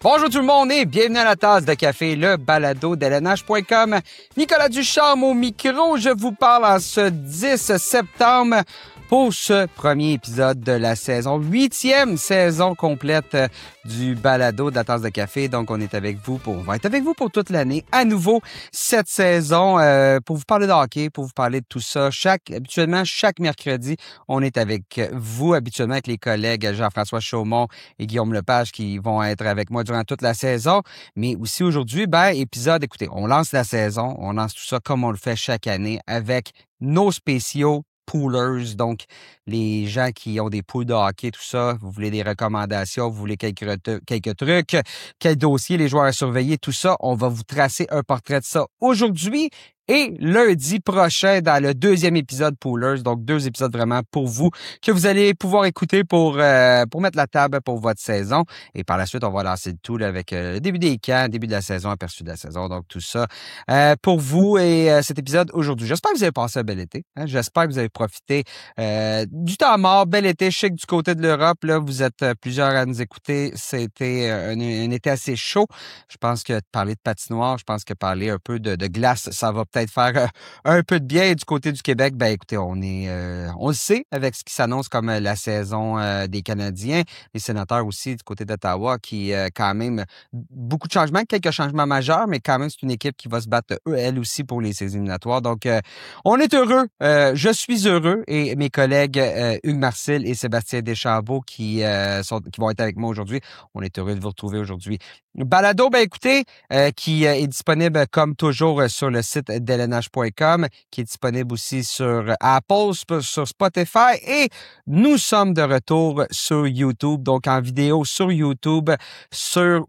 Bonjour tout le monde et bienvenue à la tasse de café, le balado d'LNH.com. Nicolas Ducharme au micro, je vous parle en ce 10 septembre pour ce premier épisode de la saison, 8e saison complète du balado de la tasse de café. Donc, on va être avec vous pour toute l'année. À nouveau, cette saison, pour vous parler de hockey, pour vous parler de tout ça. Habituellement, chaque mercredi, on est avec vous, habituellement avec les collègues Jean-François Chaumont et Guillaume Lepage qui vont être avec moi durant toute la saison. Mais aussi aujourd'hui, épisode, écoutez, on lance la saison, on lance tout ça comme on le fait chaque année avec nos spéciaux poolers, donc les gens qui ont des poules de hockey, tout ça, vous voulez des recommandations, vous voulez quelques trucs, quels dossiers, les joueurs à surveiller, tout ça, on va vous tracer un portrait de ça aujourd'hui et lundi prochain dans le 2e épisode Poolers, donc 2 épisodes vraiment pour vous que vous allez pouvoir écouter pour mettre la table pour votre saison. Et par la suite, on va lancer le tout là, avec le début des camps, début de la saison, aperçu de la saison, donc tout ça pour vous et cet épisode aujourd'hui. J'espère que vous avez passé un bel été. J'espère que vous avez profité du temps mort, bel été. Je sais que du côté de l'Europe, là, vous êtes plusieurs à nous écouter. C'était un été assez chaud. Je pense que parler de patinoire, je pense que parler un peu de glace, ça va peut-être faire un peu de bien. Et du côté du Québec, écoutez, on le sait avec ce qui s'annonce comme la saison des Canadiens, les sénateurs aussi du côté d'Ottawa qui quand même beaucoup de changements, quelques changements majeurs, mais quand même c'est une équipe qui va se battre elle aussi pour les séries éliminatoires. Donc on est heureux, je suis heureux et mes collègues Hugues Marcil et Sébastien Deschambault qui vont être avec moi aujourd'hui. On est heureux de vous retrouver aujourd'hui. Balado, écoutez, qui est disponible comme toujours sur le site d'LNH.com, qui est disponible aussi sur Apple, sur Spotify et nous sommes de retour sur YouTube, donc en vidéo sur YouTube, sur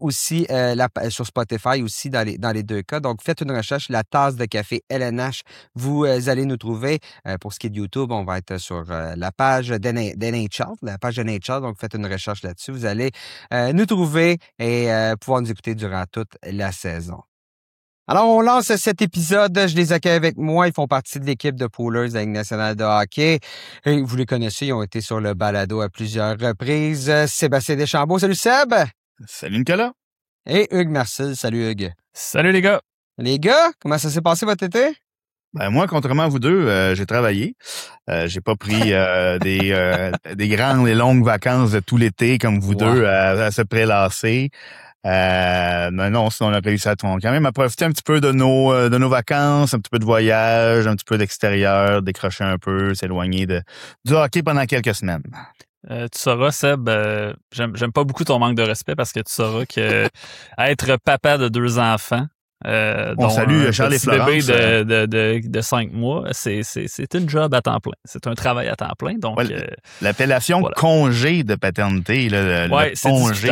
Spotify aussi dans les deux cas. Donc faites une recherche, la tasse de café LNH, vous allez nous trouver. Pour ce qui est de YouTube, on va être sur la page d'NHL, donc faites une recherche là-dessus. Vous allez nous trouver et pouvoir nous écouter durant toute la saison. Alors, on lance cet épisode. Je les accueille avec moi. Ils font partie de l'équipe de poolers de la Ligue nationale de hockey. Et vous les connaissez, ils ont été sur le balado à plusieurs reprises. Sébastien Deschambault. Salut Seb! Salut Nicolas! Et Hugues Marcil. Salut Hugues! Salut les gars! Les gars, comment ça s'est passé votre été? Moi, contrairement à vous deux, j'ai travaillé. J'ai pas pris des grandes et longues vacances de tout l'été comme vous deux à se prélasser. Non, sinon on a réussi quand même à profiter un petit peu de nos vacances, un petit peu de voyage, un petit peu d'extérieur, décrocher un peu, s'éloigner du hockey pendant quelques semaines. Tu sauras, Seb, j'aime pas beaucoup ton manque de respect parce que tu sauras que être papa de 2 enfants, on salue Charles et Florence. Bébé de 5 mois, c'est une job à temps plein. C'est un travail à temps plein. Donc, l'appellation congé de paternité, le congé.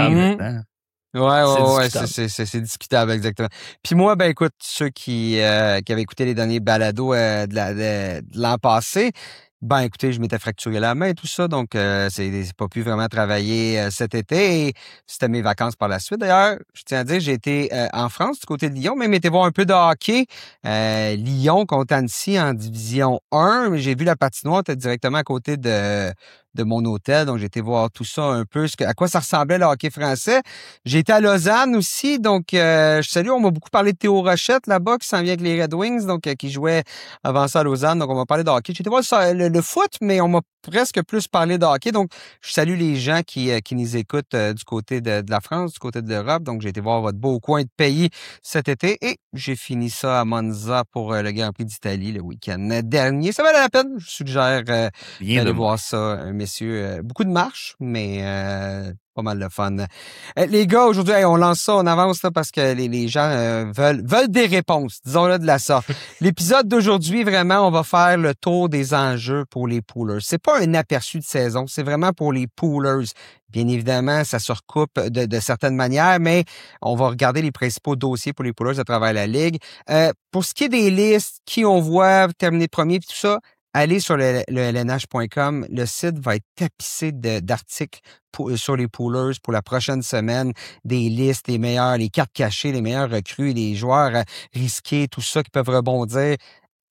C'est discutable, exactement. Puis moi, écoute, ceux qui avaient écouté les derniers balados de l'an passé, écoutez, je m'étais fracturé la main et tout ça, donc c'est pas pu vraiment travailler cet été et c'était mes vacances par la suite. D'ailleurs, je tiens à dire, j'ai été en France, du côté de Lyon, même été voir un peu de hockey. Lyon contre Annecy en division 1, mais j'ai vu la patinoire était directement à côté de mon hôtel, donc j'ai été voir tout ça un peu, à quoi ça ressemblait le hockey français. J'ai été à Lausanne aussi, donc je salue, on m'a beaucoup parlé de Théo Rochette là-bas, qui s'en vient avec les Red Wings, donc qui jouait avant ça à Lausanne, donc on va parler de hockey. J'ai été voir le foot, mais on m'a presque plus parlé de hockey, donc je salue les gens qui nous écoutent du côté de la France, du côté de l'Europe, donc j'ai été voir votre beau coin de pays cet été et j'ai fini ça à Monza pour le Grand Prix d'Italie le week-end dernier. Ça valait la peine, je suggère d'aller voir ça, messieurs. Beaucoup de marches, mais pas mal de fun. Les gars, aujourd'hui, on lance ça, on avance là parce que les gens veulent des réponses, disons-le de la sorte. L'épisode d'aujourd'hui, vraiment, on va faire le tour des enjeux pour les poolers. C'est pas un aperçu de saison, c'est vraiment pour les poolers. Bien évidemment, ça se recoupe de certaines manières, mais on va regarder les principaux dossiers pour les poolers à travers la Ligue. Pour ce qui est des listes, qui on voit terminer premier et tout ça, allez sur le LNH.com. Le site va être tapissé d'articles sur les poolers pour la prochaine semaine, des listes, les meilleurs, les cartes cachées, les meilleurs recrues, les joueurs risqués, tout ça qui peuvent rebondir.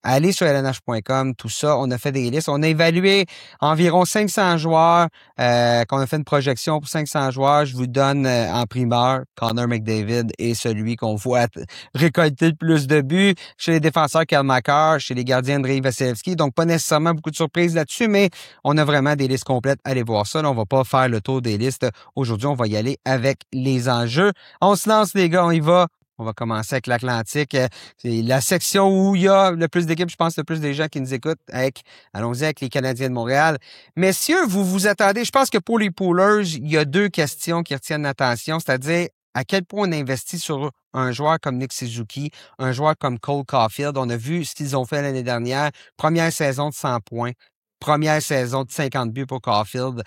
allez sur lnh.com, tout ça. On a fait des listes. On a évalué environ 500 joueurs, qu'on a fait une projection pour 500 joueurs. Je vous donne en primeur Connor McDavid est celui qu'on voit récolter le plus de buts. Chez les défenseurs, Kyle McCarr, chez les gardiens, Andrei Vasilevskiy. Donc, pas nécessairement beaucoup de surprises là-dessus, mais on a vraiment des listes complètes. Allez voir ça. Là, on va pas faire le tour des listes. Aujourd'hui, on va y aller avec les enjeux. On se lance, les gars. On y va. On va commencer avec l'Atlantique. C'est la section où il y a le plus d'équipes, je pense, le plus des gens qui nous écoutent. Allons-y avec les Canadiens de Montréal. Messieurs, vous vous attendez, je pense que pour les poolers, il y a 2 questions qui retiennent l'attention, c'est-à-dire à quel point on investit sur un joueur comme Nick Suzuki, un joueur comme Cole Caulfield. On a vu ce qu'ils ont fait l'année dernière. Première saison de 100 points. Première saison de 50 buts pour Caulfield.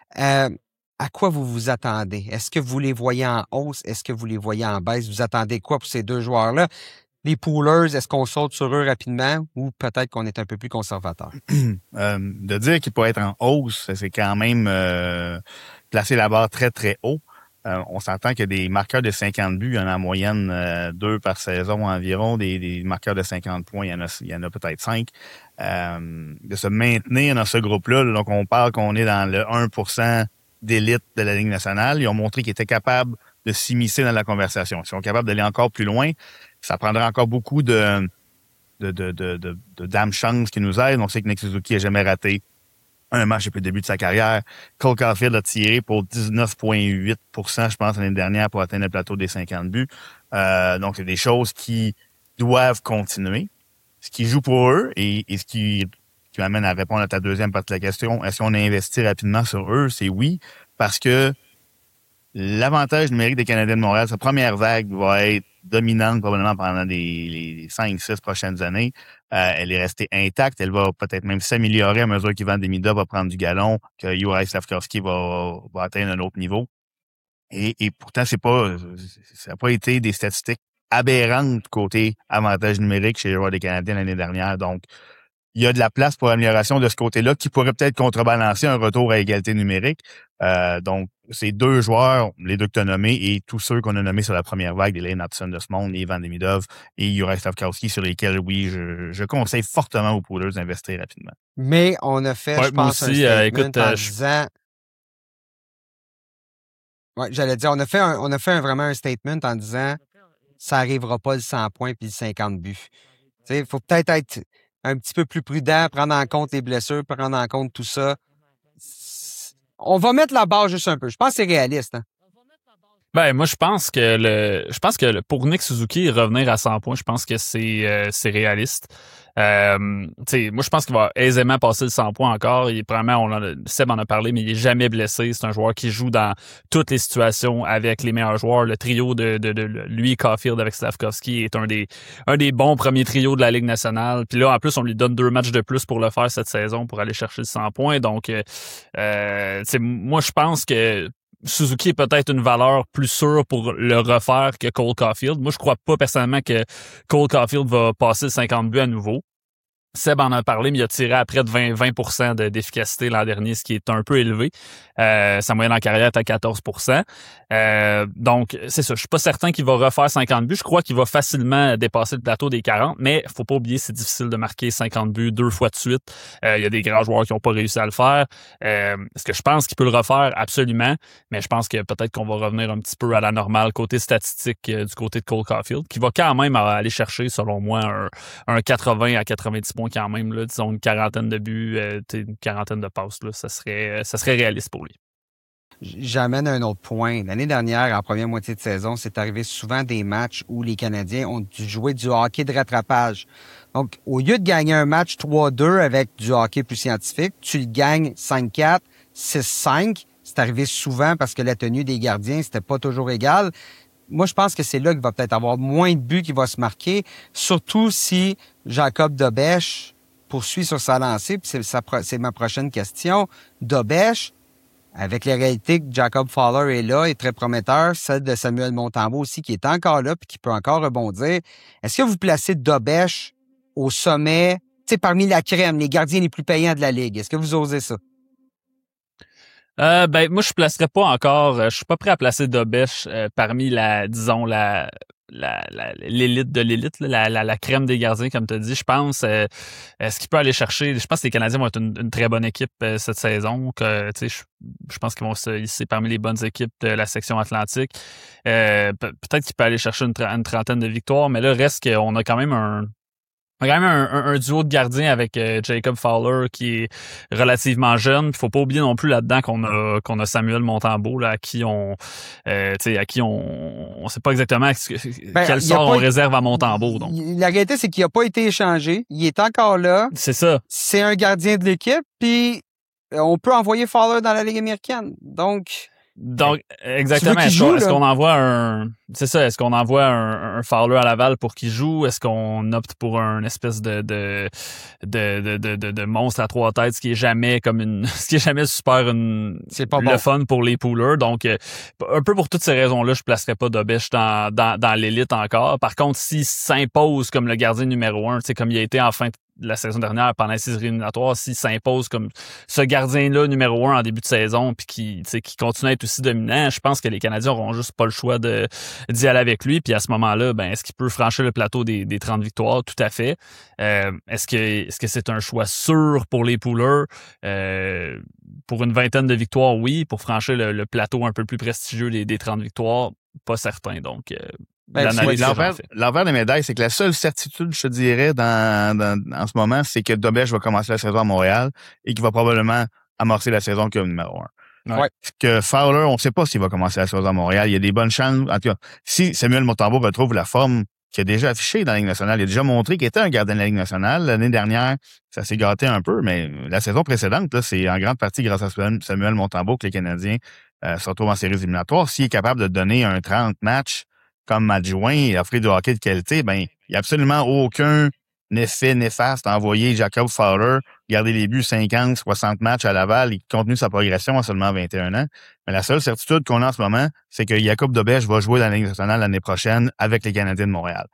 À quoi vous vous attendez? Est-ce que vous les voyez en hausse? Est-ce que vous les voyez en baisse? Vous attendez quoi pour ces 2 joueurs-là? Les poolers, est-ce qu'on saute sur eux rapidement ou peut-être qu'on est un peu plus conservateur? De dire qu'il peut être en hausse, c'est quand même placer la barre très, très haut. On s'entend que des marqueurs de 50 buts, il y en a en moyenne 2 par saison environ. Des marqueurs de 50 points, il y en a peut-être 5. De se maintenir dans ce groupe-là, donc on parle qu'on est dans le 1% d'élite de la Ligue nationale. Ils ont montré qu'ils étaient capables de s'immiscer dans la conversation. Ils sont capables d'aller encore plus loin. Ça prendra encore beaucoup de d'âme chance qui nous aident. On sait que Nick Suzuki n'a jamais raté un match depuis le début de sa carrière. Cole Caulfield a tiré pour 19,8%, je pense, l'année dernière pour atteindre le plateau des 50 buts. Donc, c'est des choses qui doivent continuer. Ce qui joue pour eux et ce qui m'amène à répondre à ta deuxième partie de la question. Est-ce qu'on a investi rapidement sur eux? C'est oui, parce que l'avantage numérique des Canadiens de Montréal, sa première vague va être dominante probablement pendant les 5-6 prochaines années. Elle est restée intacte. Elle va peut-être même s'améliorer à mesure qu'Ivan Demida va prendre du galon, que Juraj Slafkovský va atteindre un autre niveau. Et pourtant, ça n'a pas été des statistiques aberrantes côté avantage numérique chez les joueurs des Canadiens l'année dernière. Donc, il y a de la place pour amélioration de ce côté-là qui pourrait peut-être contrebalancer un retour à égalité numérique. Donc, ces 2 joueurs, les 2 que tu as nommés et tous ceux qu'on a nommés sur la première vague, les Lane Hudson de ce monde, les Ivan Demidov et Juraj Slafkovský, sur lesquels, oui, je conseille fortement aux poolers d'investir rapidement. Mais on a fait, je pense, aussi, un statement écoute, en disant... Ouais, j'allais dire, on a fait vraiment un statement en disant ça arrivera pas le 100 points puis le 50 buts. Tu sais, il faut peut-être être un petit peu plus prudent, prendre en compte les blessures, prendre en compte tout ça. On va mettre la barre juste un peu. Je pense que c'est réaliste. Hein? Ben, moi, je pense que pour Nick Suzuki, revenir à 100 points, je pense que c'est réaliste. Moi, je pense qu'il va aisément passer le 100 points encore. Seb en a parlé, mais il est jamais blessé. C'est un joueur qui joue dans toutes les situations avec les meilleurs joueurs. Le trio de lui, Caulfield avec Slafkovský est un des bons premiers trios de la Ligue nationale. Puis là, en plus, on lui donne 2 matchs de plus pour le faire cette saison pour aller chercher le 100 points. Donc, moi, je pense que Suzuki est peut-être une valeur plus sûre pour le refaire que Cole Caulfield. Moi, je crois pas personnellement que Cole Caulfield va passer le 50 buts à nouveau. Seb en a parlé, mais il a tiré à près de 20% d'efficacité l'an dernier, ce qui est un peu élevé. Sa moyenne en carrière est à 14%. Donc, c'est ça. Je suis pas certain qu'il va refaire 50 buts. Je crois qu'il va facilement dépasser le plateau des 40, mais faut pas oublier, c'est difficile de marquer 50 buts 2 fois de suite. Il y a des grands joueurs qui ont pas réussi à le faire. Est-ce que je pense qu'il peut le refaire? Absolument. Mais je pense que peut-être qu'on va revenir un petit peu à la normale côté statistique du côté de Cole Caulfield, qui va quand même aller chercher, selon moi, un 80 à 90 points quand même, là, disons une quarantaine de buts, une quarantaine de passes, là, ça serait réaliste pour lui. J'amène un autre point. L'année dernière, en première moitié de saison, c'est arrivé souvent des matchs où les Canadiens ont dû jouer du hockey de rattrapage. Donc, au lieu de gagner un match 3-2 avec du hockey plus scientifique, tu le gagnes 5-4, 6-5. C'est arrivé souvent parce que la tenue des gardiens, c'était pas toujours égal. Moi, je pense que c'est là qu'il va peut-être avoir moins de buts qui va se marquer, surtout si Jacob Dobèche poursuit sur sa lancée. Puis c'est ma prochaine question. Dobèche, avec les réalités que Jacob Fowler est là, est très prometteur, celle de Samuel Montembeault aussi, qui est encore là puis qui peut encore rebondir. Est-ce que vous placez Dobèche au sommet, tu sais, parmi la crème, les gardiens les plus payants de la Ligue? Est-ce que vous osez ça? Moi, je placerais pas encore. Je suis pas prêt à placer Dobèche parmi la l'élite de l'élite, là, la crème des gardiens, comme tu as dit. Je pense, est-ce qu'il peut aller chercher... Je pense que les Canadiens vont être une très bonne équipe cette saison. Je pense qu'ils vont se hisser parmi les bonnes équipes de la section Atlantique. Peut-être qu'il peut aller chercher une trentaine de victoires, mais là, reste qu'on a quand même un duo de gardiens avec Jacob Fowler qui est relativement jeune. Il faut pas oublier non plus là-dedans qu'on a Samuel Montembeault là, à qui on sait pas exactement quel sort on réserve à Montembeault. Donc. La réalité, c'est qu'il a pas été échangé. Il est encore là. C'est ça. C'est un gardien de l'équipe, puis on peut envoyer Fowler dans la Ligue américaine. Donc, exactement. Est-ce qu'on envoie est-ce qu'on envoie un Fowler à Laval pour qu'il joue? Est-ce qu'on opte pour une espèce de monstre à trois têtes, ce qui est jamais super le fun pour les poolers? Donc, un peu pour toutes ces raisons-là, je placerais pas Dobèche dans l'élite encore. Par contre, s'il s'impose comme le gardien numéro 1, comme il a été en fin de la saison dernière pendant les séries éliminatoires, s'il s'impose comme ce gardien-là numéro 1 en début de saison puis qui continue à être aussi dominant, je pense que les Canadiens auront juste pas le choix d'y aller avec lui. Puis à ce moment-là, est-ce qu'il peut franchir le plateau des 30 victoires? Tout à fait. Est-ce que c'est un choix sûr pour les poolers? Pour une vingtaine de victoires, oui. Pour franchir le plateau un peu plus prestigieux des 30 victoires, pas certain. Donc, l'envers des médailles, c'est que la seule certitude, je te dirais, en ce moment, c'est que Dobèche va commencer la saison à Montréal et qu'il va probablement amorcer la saison comme numéro 1. Ouais. Que Fowler, on ne sait pas s'il va commencer la saison à Montréal. Il y a des bonnes chances. En tout cas, si Samuel Montembeault retrouve la forme qu'il a déjà affichée dans la Ligue nationale, il a déjà montré qu'il était un gardien de la Ligue nationale. L'année dernière, ça s'est gâté un peu, mais la saison précédente, là, c'est en grande partie grâce à Samuel Montembeaux que les Canadiens se retrouvent en séries éliminatoires. S'il est capable de donner un 30 matchs comme adjoint et offrir du hockey de qualité, il n'y a absolument aucun effet néfaste à envoyer Jacob Fowler garder les buts 50, 60 matchs à Laval et continue sa progression à seulement 21 ans. Mais la seule certitude qu'on a en ce moment, c'est que Jacob Dobèche va jouer dans la Ligue nationale l'année prochaine avec les Canadiens de Montréal.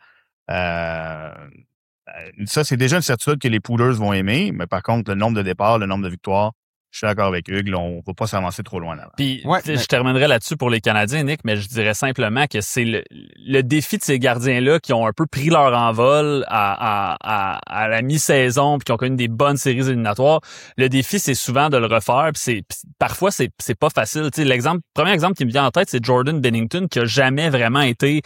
Ça, c'est déjà une certitude que les poolers vont aimer, mais par contre, le nombre de départs, le nombre de victoires, je suis d'accord avec Hugues, on ne va pas s'avancer trop loin là-bas. Puis, je terminerai là-dessus pour les Canadiens, Nick, mais je dirais simplement que c'est le défi de ces gardiens-là qui ont un peu pris leur envol à la mi-saison puis qui ont connu des bonnes séries éliminatoires. Le défi, c'est souvent de le refaire. Puis parfois, c'est pas facile. Tu sais, premier exemple qui me vient en tête, c'est Jordan Binnington qui a jamais vraiment été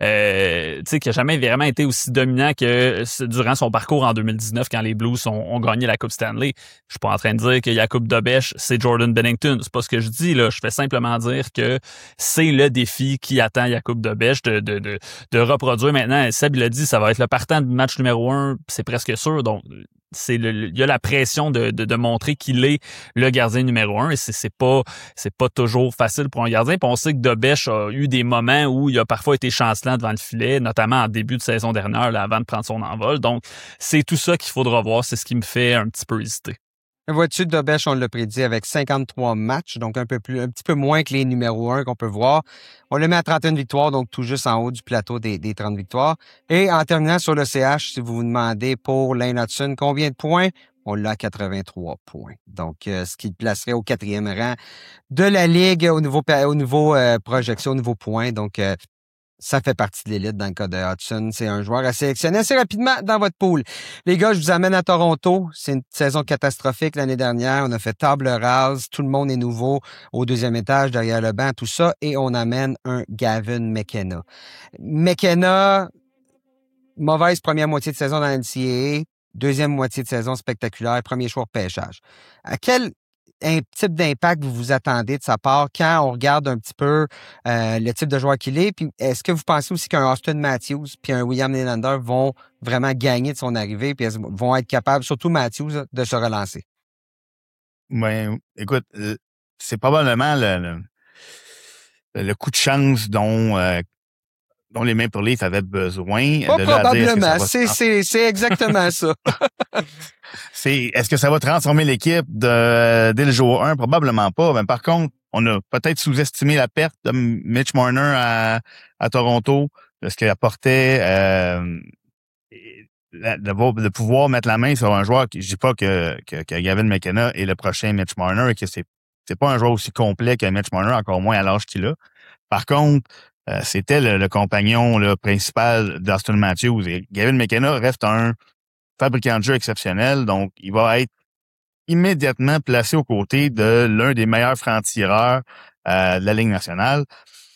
aussi dominant que durant son parcours en 2019 quand les Blues ont gagné la Coupe Stanley. Je suis pas en train de dire qu'il y a Coupe Dobèche, c'est Jordan Binnington. C'est pas ce que je dis, là. Je fais simplement dire que c'est le défi qui attend Jakub Dobèche de reproduire maintenant. Seb l'a dit, ça va être le partant du match numéro 1, c'est presque sûr. Donc, il y a la pression de montrer qu'il est le gardien numéro 1 et c'est pas toujours facile pour un gardien. Puis on sait que Dobèche a eu des moments où il a parfois été chancelant devant le filet, notamment en début de saison dernière, là, avant de prendre son envol. Donc, c'est tout ça qu'il faudra voir. C'est ce qui me fait un petit peu hésiter. Vois-tu, Dobèche, on l'a prédit avec 53 matchs, donc un petit peu moins que les numéros 1 qu'on peut voir. On le met à 31 victoires, donc tout juste en haut du plateau des 30 victoires. Et en terminant sur le CH, si vous vous demandez pour Lane Hutson, combien de points? On l'a à 83 points. Donc, ce qui le placerait au 4e rang de la Ligue au niveau projection, au niveau points. Donc, ça fait partie de l'élite dans le cas de Hutson. C'est un joueur à sélectionner assez rapidement dans votre pool. Les gars, je vous amène à Toronto. C'est une saison catastrophique l'année dernière. On a fait table rase. Tout le monde est nouveau au 2e étage, derrière le banc, tout ça. Et on amène un Gavin McKenna. McKenna, mauvaise première moitié de saison dans la NCAA. Deuxième moitié de saison spectaculaire. Premier choix au pêchage. À quel type d'impact vous vous attendez de sa part quand on regarde un petit peu le type de joueur qu'il est? Puis est-ce que vous pensez aussi qu'un Austin Matthews puis un William Nylander vont vraiment gagner de son arrivée puis vont être capables, surtout Matthews, de se relancer? Ben, écoute, c'est probablement le coup de chance dont les Maple Leafs avaient besoin. Pas probablement, c'est exactement ça. Est-ce que ça va transformer l'équipe dès le jour 1? Probablement pas. Mais par contre, on a peut-être sous-estimé la perte de Mitch Marner à Toronto, de ce qu'il apportait, de pouvoir mettre la main sur un joueur. Je dis pas que Gavin McKenna est le prochain Mitch Marner et que c'est pas un joueur aussi complet que Mitch Marner, encore moins à l'âge qu'il a. Par contre, c'était le compagnon là, principal d'Austin Matthews. Et Gavin McKenna reste un fabricant de jeu exceptionnel, donc il va être immédiatement placé aux côtés de l'un des meilleurs francs-tireurs de la Ligue nationale.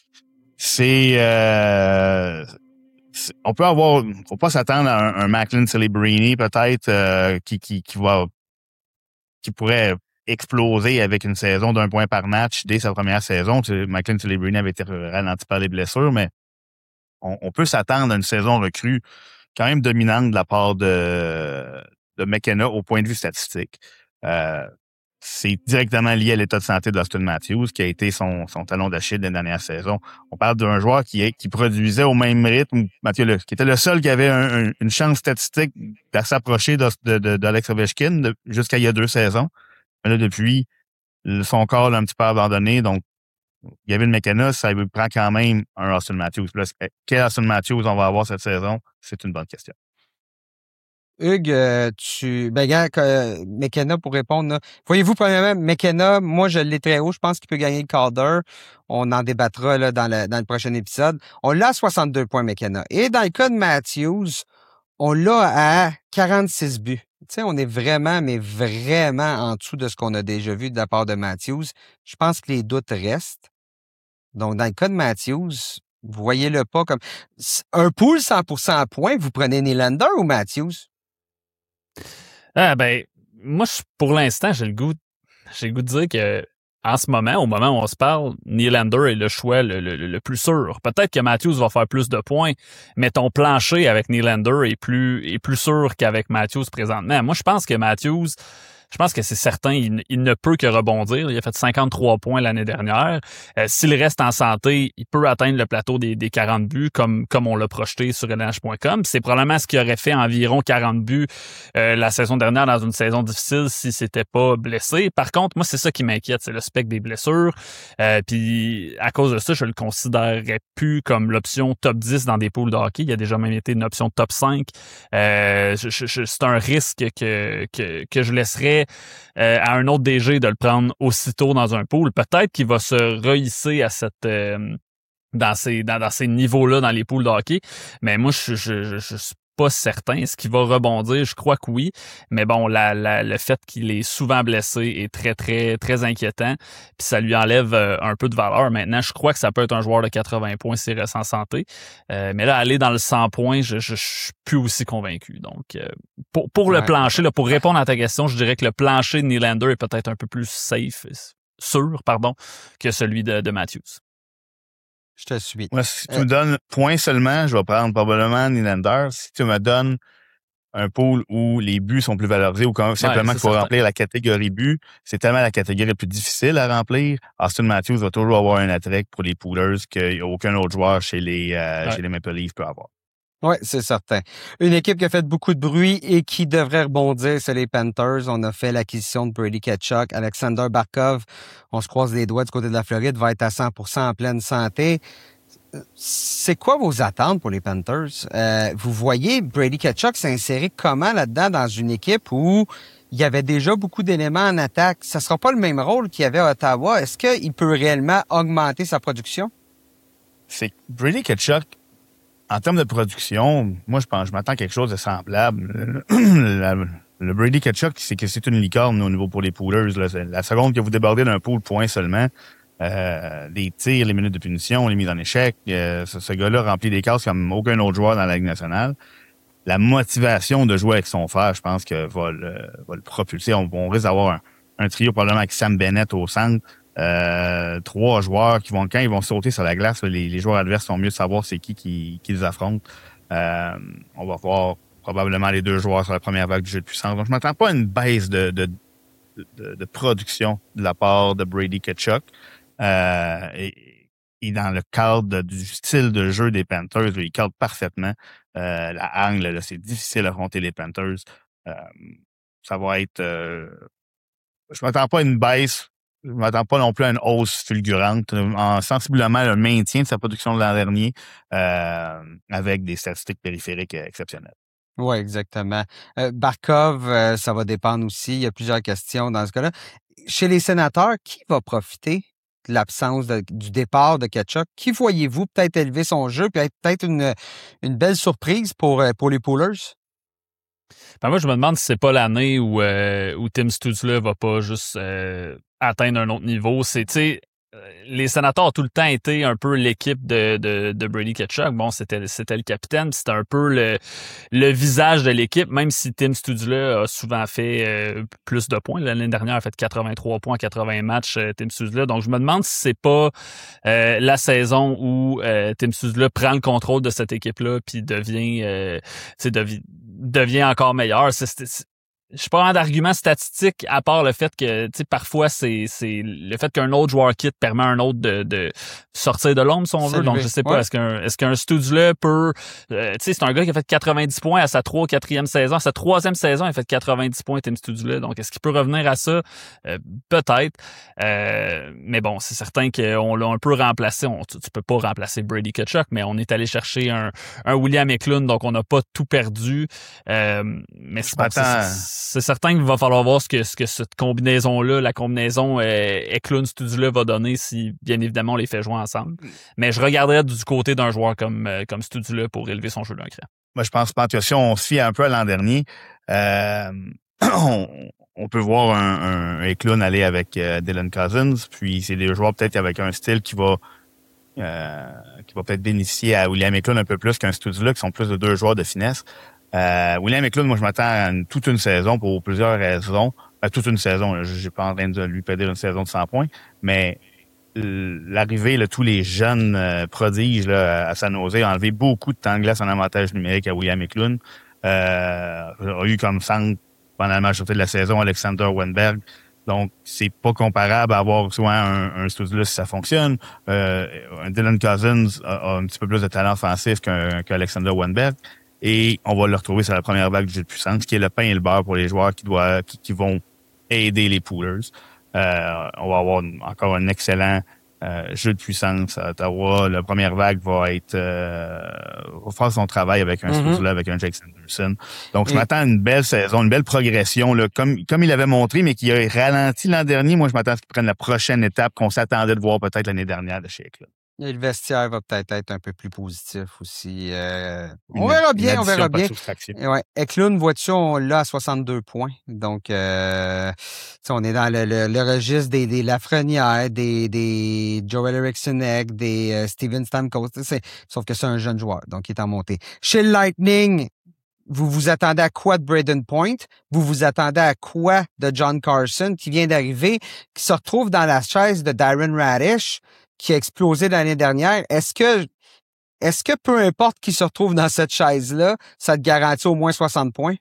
On peut avoir, faut pas s'attendre à un Macklin Celebrini peut-être qui pourrait exploser avec une saison d'1 point par match dès sa première saison. Macklin Celebrini avait été ralenti par les blessures, mais on peut s'attendre à une saison recrue quand même dominante de la part de McKenna au point de vue statistique. C'est directement lié à l'état de santé d'Austin Matthews, qui a été son talon d'Achille de la dernière saison. On parle d'un joueur qui produisait au même rythme, qui était le seul qui avait une chance statistique de s'approcher d'Alex Ovechkin jusqu'à il y a 2 saisons. Mais là, depuis, son corps l'a un petit peu abandonné, donc Gavin McKenna, ça lui prend quand même un Austin Matthews. Là, quel Austin Matthews on va avoir cette saison? C'est une bonne question. Hugues, McKenna, pour répondre, là. Voyez-vous, premièrement, McKenna, moi, je l'ai très haut. Je pense qu'il peut gagner le Calder. On en débattra là, dans le prochain épisode. On l'a à 62 points, McKenna. Et dans le cas de Matthews, on l'a à 46 buts. Tu sais, on est vraiment, mais vraiment en dessous de ce qu'on a déjà vu de la part de Matthews. Je pense que les doutes restent. Donc, dans le cas de Matthews, vous voyez-le pas comme un pool 100% à points. Vous prenez Nylander ou Matthews? Ah ben, moi, pour l'instant, j'ai le goût de dire que en ce moment, au moment où on se parle, Nylander est le choix le plus sûr. Peut-être que Matthews va faire plus de points, mais ton plancher avec Nylander est plus sûr qu'avec Matthews présentement. Moi, je pense que c'est certain, il ne peut que rebondir. Il a fait 53 points l'année dernière. S'il reste en santé, il peut atteindre le plateau des 40 buts comme on l'a projeté sur LNH.com. C'est probablement ce qui aurait fait environ 40 buts la saison dernière dans une saison difficile si c'était pas blessé. Par contre, moi, c'est ça qui m'inquiète, c'est le spectre des blessures. Puis à cause de ça, je le considérerais plus comme l'option top 10 dans des pools de hockey. Il a déjà même été une option top 5. C'est un risque que je laisserais à un autre DG de le prendre aussitôt dans un pool. Peut-être qu'il va se rehisser à dans ces niveaux-là dans les pools de hockey. Mais moi, je suis pas certain. Est-ce qu'il va rebondir? Je crois que oui. Mais bon, le fait qu'il est souvent blessé est très, très, très inquiétant. Puis ça lui enlève un peu de valeur. Maintenant, je crois que ça peut être un joueur de 80 points s'il reste en santé. Mais là, aller dans le 100 points, je suis plus aussi convaincu. Donc, pour le plancher, là, pour répondre à ta question, je dirais que le plancher de Nylander est peut-être un peu plus sûr, que celui de Matthews. Je te suis. Moi, si tu me donnes point seulement, je vais prendre probablement Nylander. Si tu me donnes un pool où les buts sont plus valorisés ou simplement qu'il faut remplir la catégorie but, c'est tellement la catégorie la plus difficile à remplir. Austin Matthews va toujours avoir un attrait pour les poolers qu'aucun autre joueur chez les Maple Leafs peut avoir. Oui, c'est certain. Une équipe qui a fait beaucoup de bruit et qui devrait rebondir, c'est les Panthers. On a fait l'acquisition de Brady Tkachuk. Alexander Barkov, on se croise les doigts du côté de la Floride, va être à 100% en pleine santé. C'est quoi vos attentes pour les Panthers? Vous voyez Brady Tkachuk s'insérer comment là-dedans dans une équipe où il y avait déjà beaucoup d'éléments en attaque? Ça sera pas le même rôle qu'il y avait à Ottawa. Est-ce qu'il peut réellement augmenter sa production? C'est Brady Tkachuk. En termes de production, moi, je m'attends à quelque chose de semblable. Le Brady Tkachuk, c'est que c'est une licorne au niveau pour les poolers. Là. La seconde que vous débordez d'un pool, point seulement, les tirs, les minutes de punition, les mises en échec, ce gars-là remplit des cases comme aucun autre joueur dans la Ligue nationale. La motivation de jouer avec son frère, je pense que va le propulser. On risque d'avoir un trio probablement avec Sam Bennett au centre. 3 joueurs qui quand ils vont sauter sur la glace, les joueurs adverses sont mieux de savoir c'est qui les affrontent. On va voir probablement les 2 joueurs sur la première vague du jeu de puissance. Donc, je m'attends pas à une baisse de production de la part de Brady Tkachuk. Et dans le cadre du style de jeu des Panthers, il cadre parfaitement. La angle, là, c'est difficile à affronter les Panthers. Ça va être... je m'attends pas à une baisse. Je m'attends pas non plus à une hausse fulgurante, sensiblement le maintien de sa production de l'an dernier, avec des statistiques périphériques exceptionnelles. Oui, exactement. Barkov, ça va dépendre aussi. Il y a plusieurs questions dans ce cas-là. Chez les Sénateurs, qui va profiter l'absence du départ de Tkachuk, qui voyez-vous peut-être élever son jeu puis être peut-être une belle surprise pour les Poolers? Ben moi, je me demande si c'est pas l'année où Tim Stützle va pas juste atteindre un autre niveau. C'est, tu sais, les Sénateurs ont tout le temps été un peu l'équipe de Brady Tkachuk. Bon, c'était le capitaine, c'était un peu le visage de l'équipe, même si Tim Stützle a souvent fait plus de points. L'année dernière, il a fait 83 points en 80 matchs, Tim Stützle. Donc, je me demande si c'est pas la saison où Tim Stützle prend le contrôle de cette équipe-là puis devient encore meilleur. Je suis pas vraiment d'argument statistique à part le fait que, tu sais, parfois c'est le fait qu'un autre joueur quitte permet à un autre de sortir de l'ombre si on veut. Donc je sais pas, est-ce qu'un Stützle peut, tu sais, c'est un gars qui a fait 90 points à sa 4e saison, à sa 3e saison, il a fait 90 points Tim Stützle. Donc est-ce qu'il peut revenir à ça? Peut-être. Mais bon, c'est certain qu'on l'a un peu remplacé. Tu peux pas remplacer Brady Tkachuk, mais on est allé chercher un William Eklund, donc on n'a pas tout perdu. Mais c'est certain qu'il va falloir voir ce que cette combinaison-là, la combinaison Eklund-Stützle va donner si, bien évidemment, on les fait jouer ensemble. Mais je regarderais du côté d'un joueur comme Stützle pour élever son jeu d'un cran. Moi, je pense pas que si on se fie un peu à l'an dernier, on peut voir un Eklund aller avec Dylan Cousins, puis c'est des joueurs peut-être avec un style qui va peut-être bénéficier à William Eklund un peu plus qu'un Stützle, qui sont plus de 2 joueurs de finesse. William Eklund, moi, je m'attends à toute une saison pour plusieurs raisons. Toute une saison, j'ai pas en train de lui pédir une saison de 100 points, mais l'arrivée de tous les jeunes prodiges là, à San Jose a enlevé beaucoup de temps de glace en avantage numérique à William Eklund. A eu comme centre pendant la majorité de la saison Alexander Wenberg. Donc, c'est pas comparable à avoir soit un Stützle si ça fonctionne. Un Dylan Cousins a un petit peu plus de talent offensif qu'Alexander Wenberg. Et on va le retrouver sur la première vague du jeu de puissance, qui est le pain et le beurre pour les joueurs qui vont aider les Poolers. On va avoir encore un excellent jeu de puissance à Ottawa. La première vague va faire son travail avec un Stützle, avec un Jake Sanderson. Donc, je m'attends à une belle saison, une belle progression, là, comme il avait montré, mais qui a ralenti l'an dernier. Moi, je m'attends à ce qu'il prenne la prochaine étape qu'on s'attendait de voir peut-être l'année dernière de chez Eklund. Et le vestiaire va peut-être être un peu plus positif aussi. On verra bien. Ouais. Eklund, vois-tu, on l'a à 62 points. Donc, on est dans le registre des Lafrenière, des Joel Eriksson, des Steven Stamkos. Sauf que c'est un jeune joueur, donc il est en montée. Chez le Lightning, vous vous attendez à quoi de Braden Point? Vous vous attendez à quoi de John Carson qui vient d'arriver, qui se retrouve dans la chaise de Darren Raddysh, qui a explosé l'année dernière? Est-ce que peu importe qui se retrouve dans cette chaise-là, ça te garantit au moins 60 points?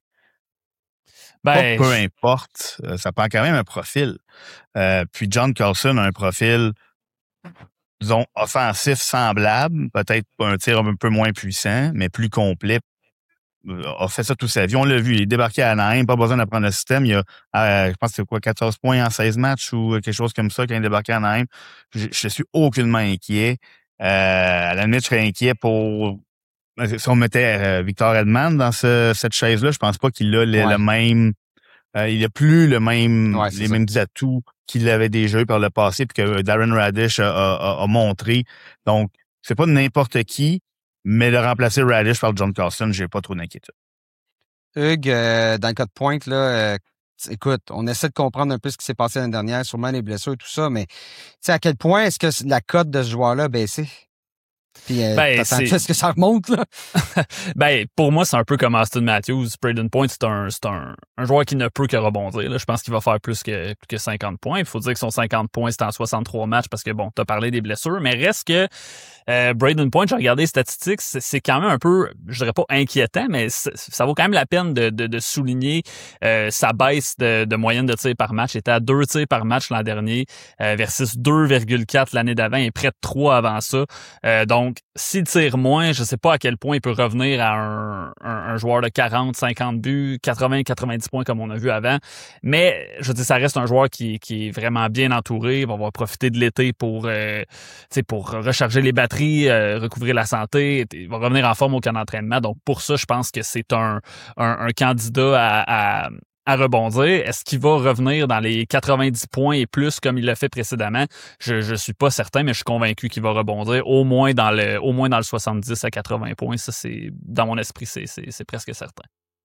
Peu importe, ça prend quand même un profil. Puis John Carlson a un profil, disons, offensif semblable, peut-être un tir un peu moins puissant, mais plus complet. A fait ça toute sa vie. On l'a vu, il est débarqué à Anaheim, pas besoin d'apprendre le système. Il a, je pense que c'est 14 points en 16 matchs ou quelque chose comme ça quand il est débarqué à Anaheim. Je suis aucunement inquiet. À la limite, je serais inquiet pour... Si on mettait Victor Hedman dans cette chaise-là, je pense pas qu'il a le même... il a plus les mêmes atouts qu'il avait déjà eu par le passé puis que Darren Raddysh a montré. Donc, c'est pas n'importe qui. Mais de remplacer Raddysh par John Carlson, j'ai pas trop d'inquiétude. Hugues, dans le cas de pointe, là, écoute, on essaie de comprendre un peu ce qui s'est passé l'année dernière, sûrement les blessures et tout ça, mais à quel point est-ce que la cote de ce joueur-là a baissé? Puis, est-ce que ça remonte, là? Pour moi, c'est un peu comme Austin Matthews. Braden Point, c'est un joueur qui ne peut que rebondir. Là. Je pense qu'il va faire plus que 50 points. Il faut dire que son 50 points, c'est en 63 matchs parce que, bon, t'as parlé des blessures, mais reste que Braden Point, j'ai regardé les statistiques, c'est quand même un peu, je dirais pas inquiétant, mais ça vaut quand même la peine de souligner sa baisse de moyenne de tirs par match. Il était à 2 tirs par match l'an dernier versus 2,4 l'année d'avant et près de 3 avant ça. Donc, s'il tire moins, je sais pas à quel point il peut revenir à un joueur de 40, 50 buts, 80, 90 points comme on a vu avant. Mais, je veux dire, ça reste un joueur qui est vraiment bien entouré. Il va avoir profité de l'été pour recharger les batteries, recouvrir la santé. Il va revenir en forme au camp d'entraînement. Donc, pour ça, je pense que c'est un candidat à rebondir. Est-ce qu'il va revenir dans les 90 points et plus comme il l'a fait précédemment? Je suis pas certain, mais je suis convaincu qu'il va rebondir au moins dans le 70 à 80 points. Ça, c'est dans mon esprit, c'est presque certain.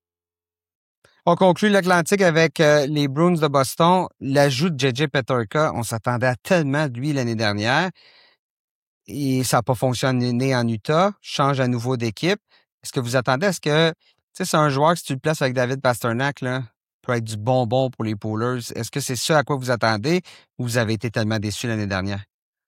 On conclut l'Atlantique avec les Bruins de Boston. L'ajout de J.J. Peterka, on s'attendait à tellement de lui l'année dernière. Et ça n'a pas fonctionné en Utah. Change à nouveau d'équipe. Est-ce que vous attendez à ce que... Tu sais, c'est un joueur que si tu le places avec David Pastrnak, là, peut être du bonbon pour les Poolers. Est-ce que c'est ça à quoi vous attendez ou vous avez été tellement déçus l'année dernière?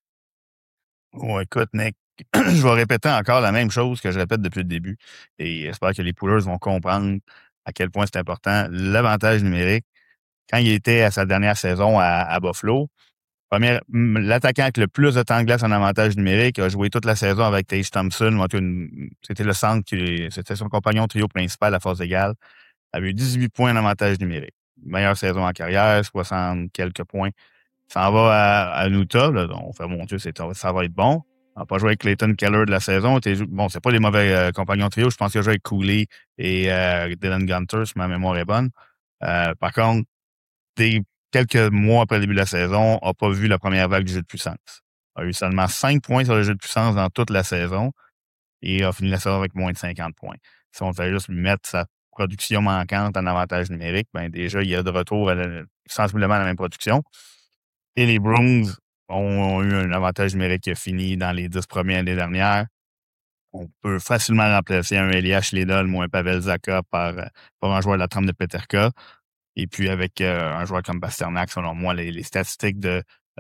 Oh, écoute, Nick, je vais répéter encore la même chose que je répète depuis le début. Et j'espère que les Poolers vont comprendre à quel point c'est important. L'avantage numérique, quand il était à sa dernière saison à Buffalo, l'attaquant avec le plus de temps de glace en avantage numérique a joué toute la saison avec Tage Thompson. C'était le centre, c'était son compagnon trio principal à force égale. Il avait eu 18 points en avantage numérique. Meilleure saison en carrière, 60 quelques points. Il s'en va à Utah. Là, on fait, mon Dieu, ça va être bon. On n'a pas joué avec Clayton Keller de la saison. Bon, c'est pas les mauvais compagnons trio. Je pense qu'il a joué avec Cooley et Dylan Gunter, si ma mémoire est bonne. Par contre, quelques mois après le début de la saison, n'a pas vu la première vague du jeu de puissance. A eu seulement 5 points sur le jeu de puissance dans toute la saison et a fini la saison avec moins de 50 points. Si on fait juste mettre sa production manquante en avantage numérique, ben déjà, il y a de retour sensiblement à la même production. Et les Bruins ont eu un avantage numérique qui a fini dans les 10 premiers l'année dernière. On peut facilement remplacer un Elias Schledel ou un Pavel Zacha par un joueur de la trempe de Peterka. Et puis, avec un joueur comme Pastrnak, selon moi, les statistiques de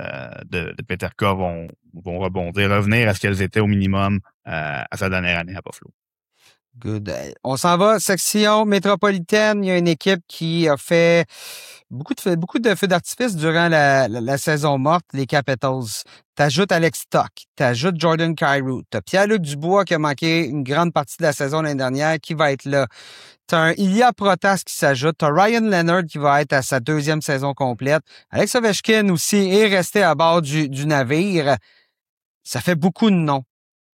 Peterka vont rebondir, revenir à ce qu'elles étaient au minimum à sa dernière année à Buffalo. Good. On s'en va, section métropolitaine. Il y a une équipe qui a fait beaucoup de feux d'artifice durant la saison morte, les Capitals. T'ajoutes Alex Stock, t'ajoutes Jordan Kyrou, t'as Pierre-Luc Dubois qui a manqué une grande partie de la saison l'année dernière, qui va être là. T'as un Ilya Protas qui s'ajoute, t'as Ryan Leonard qui va être à sa 2e saison complète. Alex Ovechkin aussi est resté à bord du navire. Ça fait beaucoup de noms.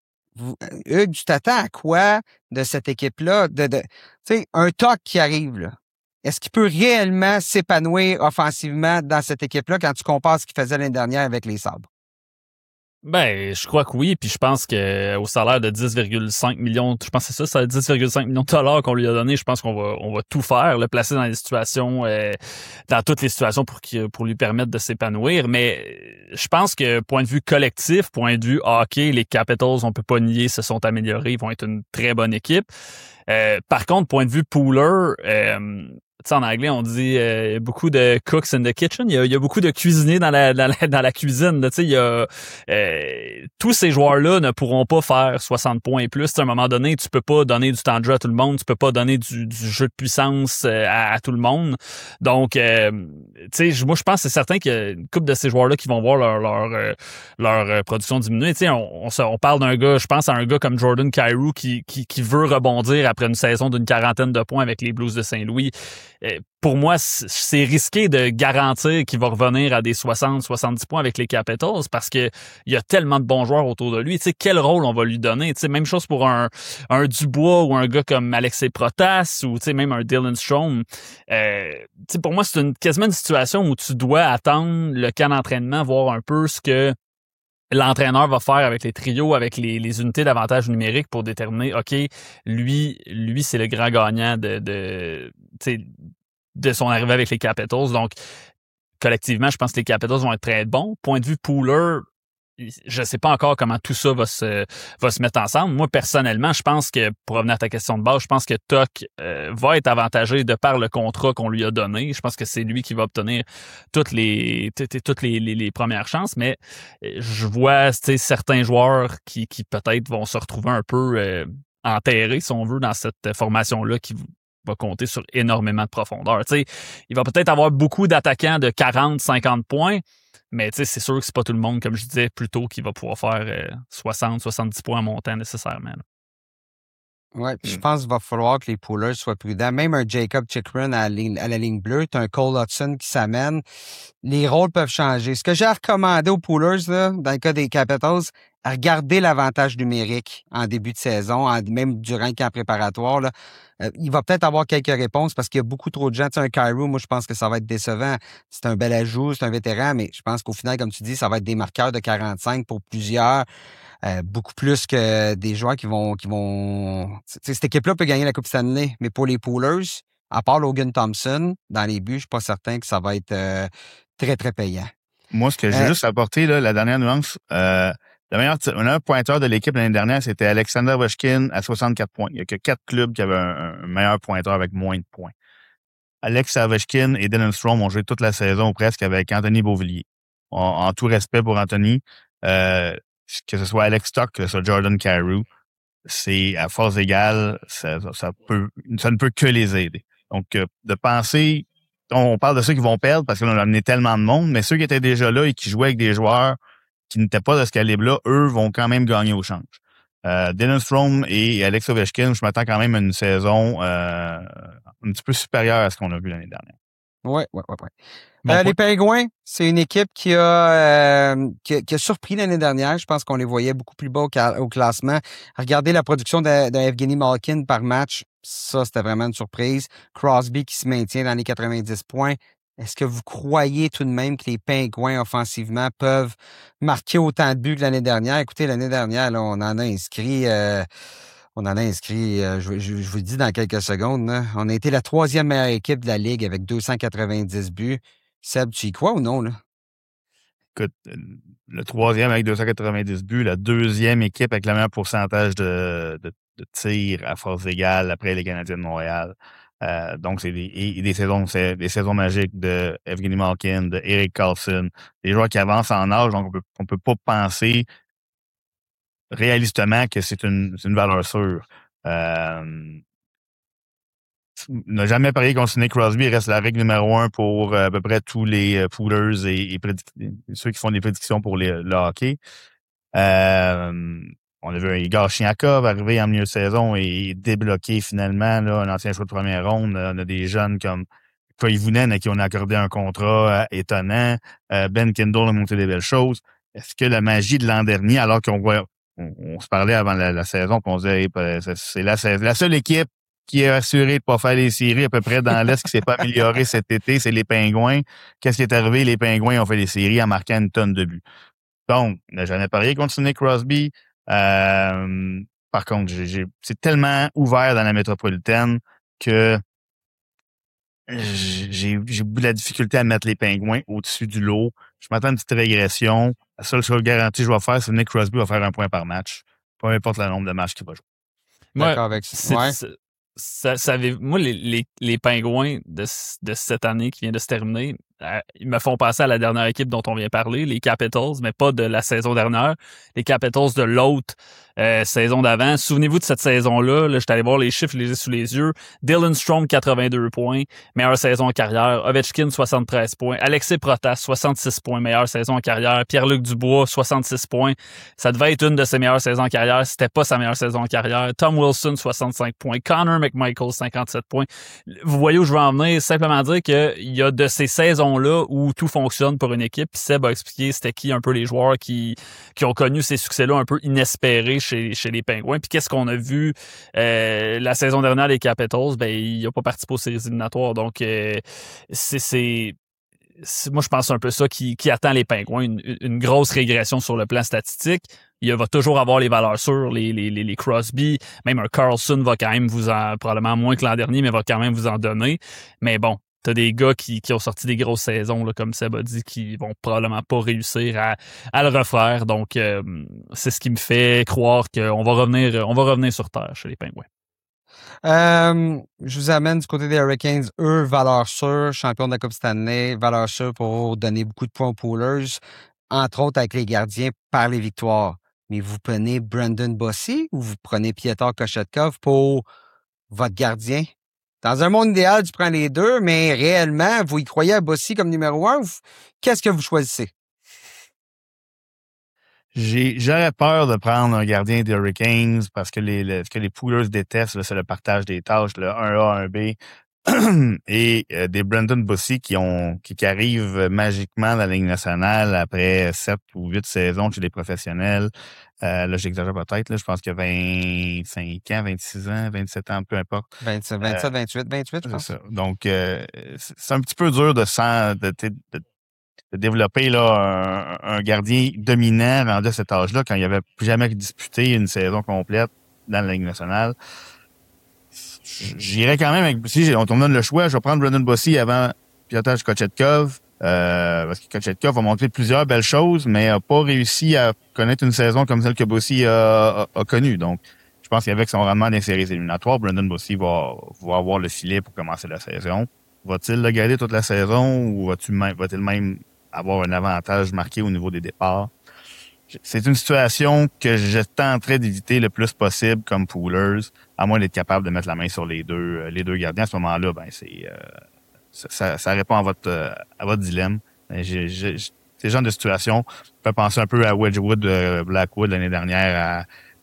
Hugues, tu t'attends à quoi de cette équipe-là? Tu sais, un Tuch qui arrive, là. Est-ce qu'il peut réellement s'épanouir offensivement dans cette équipe-là quand tu compares ce qu'il faisait l'année dernière avec les Sabres? Ben, je crois que oui, puis je pense que au salaire de 10,5 millions, je pense que c'est ça 10,5 millions de dollars qu'on lui a donné, je pense qu'on va tout faire, le placer dans les situations, dans toutes les situations pour lui permettre de s'épanouir. Mais je pense que point de vue collectif, point de vue hockey, les Capitals, on peut pas nier, se sont améliorés, ils vont être une très bonne équipe. Par contre, point de vue Pooler, tu sais, en anglais, on dit beaucoup de cooks in the kitchen. Il y a beaucoup de cuisiniers dans la cuisine. Tu sais, il y a tous ces joueurs-là ne pourront pas faire 60 points et plus. À un moment donné, tu peux pas donner du temps de jeu à tout le monde. Tu peux pas donner du jeu de puissance à tout le monde. Donc, tu sais, moi, je pense que c'est certain qu'il y a une couple de ces joueurs-là qui vont voir leur production diminuer. Tu sais, on parle d'un gars, je pense à un gars comme Jordan Kyrou qui veut rebondir après une saison d'une 40aine de points avec les Blues de Saint-Louis. Pour moi, c'est risqué de garantir qu'il va revenir à des 60-70 points avec les Capitals parce que il y a tellement de bons joueurs autour de lui. Tu sais, quel rôle on va lui donner? Tu sais, même chose pour un Dubois ou un gars comme Alexei Protas ou tu sais, même un Dylan Strome. Tu sais, pour moi, c'est quasiment une situation où tu dois attendre le camp d'entraînement, voir un peu ce que l'entraîneur va faire avec les trios, avec les unités d'avantage numérique pour déterminer, OK, lui c'est le grand gagnant de son arrivée avec les Capitals. Donc, collectivement, je pense que les Capitals vont être très bons. Point de vue Pooler, je sais pas encore comment tout ça va se mettre ensemble. Moi, personnellement, je pense que, pour revenir à ta question de base, je pense que Tuch va être avantagé de par le contrat qu'on lui a donné. Je pense que c'est lui qui va obtenir toutes les premières chances, mais je vois certains joueurs qui peut-être vont se retrouver un peu enterrés, si on veut, dans cette formation-là qui va compter sur énormément de profondeur. Tu sais, il va peut-être avoir beaucoup d'attaquants de 40-50 points, mais tu sais, c'est sûr que c'est pas tout le monde, comme je disais plus tôt, qui va pouvoir faire 60-70 points en montant nécessairement. Oui, puis je pense qu'il va falloir que les Poolers soient prudents. Même un Jacob Chikrin à la ligne bleue, tu as un Cole Hudson qui s'amène. Les rôles peuvent changer. Ce que j'ai recommandé aux Poolers, là, dans le cas des Capitals, Regardez l'avantage numérique en début de saison, même durant le camp préparatoire. Là. Il va peut-être avoir quelques réponses parce qu'il y a beaucoup trop de gens. Tu sais, un Kyrou, moi, je pense que ça va être décevant. C'est un bel ajout, c'est un vétéran, mais je pense qu'au final, comme tu dis, ça va être des marqueurs de 45 pour plusieurs. Beaucoup plus que des joueurs qui vont... T'sais, cette équipe-là peut gagner la Coupe Stanley, mais pour les poolers, à part Logan Thompson, dans les buts, je suis pas certain que ça va être très, très payant. Moi, ce que j'ai juste apporté, là, la dernière nuance, le meilleur pointeur de l'équipe l'année dernière, c'était Alexander Ovechkin à 64 points. Il n'y a que 4 clubs qui avaient un meilleur pointeur avec moins de points. Alex Ovechkin et Dylan Strome ont joué toute la saison presque avec Anthony Beauvillier. En tout respect pour Anthony, que ce soit Alex Stock, que ce soit Jordan Kyrou, c'est à force égale, ça ne peut que les aider. Donc, de penser, on parle de ceux qui vont perdre parce qu'on a amené tellement de monde, mais ceux qui étaient déjà là et qui jouaient avec des joueurs qui n'étaient pas de ce calibre-là, eux vont quand même gagner au change. Dylan Strome et Alex Ovechkin, je m'attends quand même à une saison un petit peu supérieure à ce qu'on a vu l'année dernière. Oui. Les Pingouins, c'est une équipe qui a surpris l'année dernière. Je pense qu'on les voyait beaucoup plus bas au classement. Regardez la production d'Evgeny Malkin par match. Ça, c'était vraiment une surprise. Crosby qui se maintient dans les 90 points. Est-ce que vous croyez tout de même que les Pingouins, offensivement, peuvent marquer autant de buts que l'année dernière? Écoutez, l'année dernière, là, on en a inscrit... je vous le dis dans quelques secondes, là, on a été la 3e meilleure équipe de la Ligue avec 290 buts. Seb, tu y crois ou non? Là? Écoute, le 3e avec 290 buts, la 2e équipe avec le meilleur pourcentage de tirs à force égale après les Canadiens de Montréal. Donc, c'est des saisons magiques de Evgeny Malkin, de Erik Karlsson, des joueurs qui avancent en âge, donc on peut pas penser réalistement que c'est une valeur sûre. N'a jamais parié contre Sidney Crosby, il reste la règle numéro 1 pour à peu près tous les poolers et ceux qui font des prédictions pour le hockey. On a vu un Igor Chiniakov arriver en milieu de saison et débloquer finalement là, un ancien choix de première ronde. On a des jeunes comme Koivunen à qui on a accordé un contrat étonnant. Ben Kendall a monté des belles choses. Est-ce que la magie de l'an dernier, alors qu'on se parlait avant la saison, puis on se disait c'est la seule équipe qui est assurée de ne pas faire les séries à peu près dans l'Est qui s'est pas améliorée cet été, c'est les Pingouins. Qu'est-ce qui est arrivé? Les Pingouins ont fait les séries en marquant une tonne de buts. Donc, on n'a jamais parié contre Sidney Crosby. Par contre, c'est tellement ouvert dans la métropolitaine que j'ai beaucoup de la difficulté à mettre les Pingouins au-dessus du lot. Je m'attends à une petite régression. La seule chose garantie que je vais faire, c'est que Nick Crosby va faire 1 point par match. Peu importe le nombre de matchs qu'il va jouer. D'accord avec ça. Moi, les Pingouins de cette année qui vient de se terminer, ils me font penser à la dernière équipe dont on vient parler, les Capitals, mais pas de la saison dernière. Les Capitals de l'autre saison d'avant. Souvenez-vous de cette saison-là. Là, je suis allé voir les chiffres, je les ai sous les yeux. Dylan Strome, 82 points, meilleure saison en carrière. Ovechkin, 73 points. Alexis Protas, 66 points, meilleure saison en carrière. Pierre-Luc Dubois, 66 points. Ça devait être une de ses meilleures saisons en carrière. C'était pas sa meilleure saison en carrière. Tom Wilson, 65 points. Connor McMichael, 57 points. Vous voyez où je veux en venir? Simplement dire qu'il y a de ces saisons-là où tout fonctionne pour une équipe. Puis Seb a expliqué c'était qui un peu les joueurs qui ont connu ces succès-là un peu inespérés chez les Pingouins. Puis qu'est-ce qu'on a vu la saison dernière des Capitals? Ben, il n'a pas participé aux séries éliminatoires. Donc, moi, je pense un peu ça qui attend les Pingouins, une grosse régression sur le plan statistique. Il va toujours avoir les valeurs sûres, les Crosby, même un Karlsson va quand même vous en, probablement moins que l'an dernier, mais va quand même vous en donner. Mais bon, t'as des gars qui ont sorti des grosses saisons, là, comme Seb a dit, qui vont probablement pas réussir à le refaire. Donc, c'est ce qui me fait croire qu'on va revenir sur terre chez les Pingouins. Je vous amène du côté des Hurricanes. Eux, valeur sûre, champion de la Coupe Stanley, valeur sûre pour donner beaucoup de points aux poolers, entre autres avec les gardiens par les victoires. Mais vous prenez Brandon Bossy ou vous prenez Piotr Kochetkov pour votre gardien? Dans un monde idéal, tu prends les deux, mais réellement, vous y croyez à Bossy comme numéro 1? Qu'est-ce que vous choisissez? J'aurais peur de prendre un gardien des Hurricanes parce que ce que les poolers détestent, là, c'est le partage des tâches, le 1A, 1B. et des Brandon Bossy qui arrivent magiquement dans la Ligue nationale après 7 ou 8 saisons chez des professionnels. Là, j'exagère peut-être, là, je pense qu'il y a 25 ans, 26 ans, 27 ans, peu importe. 27, 28, je pense. C'est ça. Donc, c'est un petit peu dur de développer là un gardien dominant rendu à cet âge-là quand il avait plus jamais disputé une saison complète dans la Ligue nationale. J'irais quand même avec, si on me donne le choix, je vais prendre Brandon Bossy avant Piotr Kochetkov, parce que Kochetkov a montré plusieurs belles choses, mais n'a pas réussi à connaître une saison comme celle que Bossy a connue. Donc, je pense qu'avec son rendement des séries éliminatoires, Brandon Bossy va avoir le filet pour commencer la saison. Va-t-il le garder toute la saison ou va-t-il même avoir un avantage marqué au niveau des départs? C'est une situation que je tenterais d'éviter le plus possible comme poolers, à moins d'être capable de mettre la main sur les deux gardiens. À ce moment-là, ben ça répond à votre dilemme. C'est ce genre de situation. On peut penser un peu à Wedgwood, Blackwood l'année dernière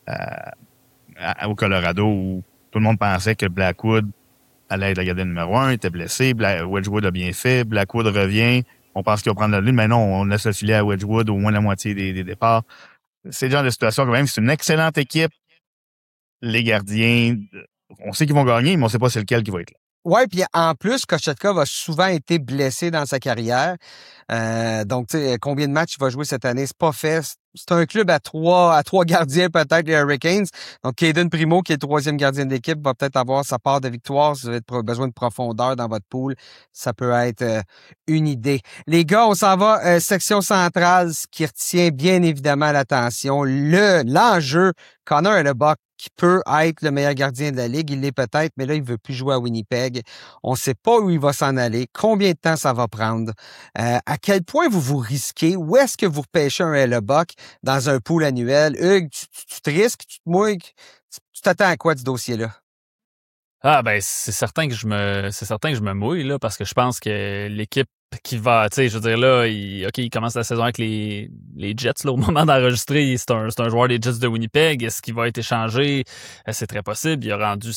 au Colorado, où tout le monde pensait que Blackwood allait être le gardien numéro 1, il était blessé. Wedgwood a bien fait. Blackwood revient. On pense qu'il va prendre la ligne, mais non, on laisse le filet à Wedgwood au moins la moitié des départs. C'est le genre de situation quand même. C'est une excellente équipe. Les gardiens, on sait qu'ils vont gagner, mais on sait pas c'est lequel qui va être là. Ouais, puis en plus, Kochetkov a souvent été blessé dans sa carrière. Donc, tu sais, combien de matchs il va jouer cette année, c'est pas fait. C'est un club à trois gardiens, peut-être, les Hurricanes. Donc, Caden Primo, qui est le 3e gardien de l'équipe, va peut-être avoir sa part de victoire. Si vous avez besoin de profondeur dans votre pool, ça peut être une idée. Les gars, on s'en va section centrale, ce qui retient bien évidemment l'attention. L'enjeu, Connor Hellebuyck, qui peut être le meilleur gardien de la Ligue. Il l'est peut-être, mais là, il veut plus jouer à Winnipeg. On ne sait pas où il va s'en aller, combien de temps ça va prendre, à quel point vous risquez, où est-ce que vous repêchez un Hellebuyck dans un pool annuel. Hugues, tu te risques, tu te mouilles, tu t'attends à quoi de ce dossier-là? Ah ben c'est certain que je me mouille là parce que je pense que l'équipe qui va, tu sais, je veux dire là, il commence la saison avec les Jets là au moment d'enregistrer, c'est un joueur des Jets de Winnipeg. Est-ce qu'il va être échangé? C'est très possible. Il a rendu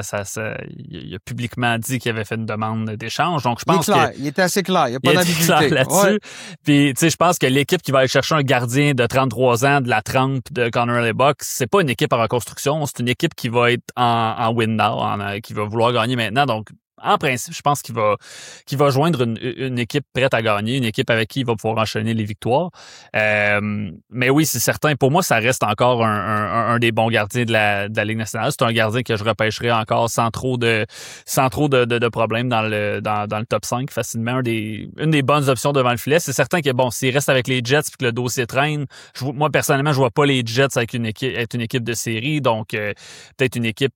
il a publiquement dit qu'il avait fait une demande d'échange. Donc je pense il était assez clair, il n'y a pas d'ambiguïté là-dessus. Ouais. Puis tu sais, je pense que l'équipe qui va aller chercher un gardien de 33 ans de la trempe de Connor Hellebuyck, c'est pas une équipe en reconstruction, c'est une équipe qui va être en win now, qui va vouloir gagner maintenant. Donc en principe, je pense qu'il va joindre une équipe prête à gagner, une équipe avec qui il va pouvoir enchaîner les victoires. Mais oui, c'est certain. Pour moi, ça reste encore un des bons gardiens de la Ligue nationale. C'est un gardien que je repêcherai encore sans trop de problèmes dans le top 5 facilement. Une des bonnes options devant le filet. C'est certain que bon, s'il reste avec les Jets et que le dossier traîne, moi personnellement, je vois pas les Jets avec une équipe de série. Donc peut-être une équipe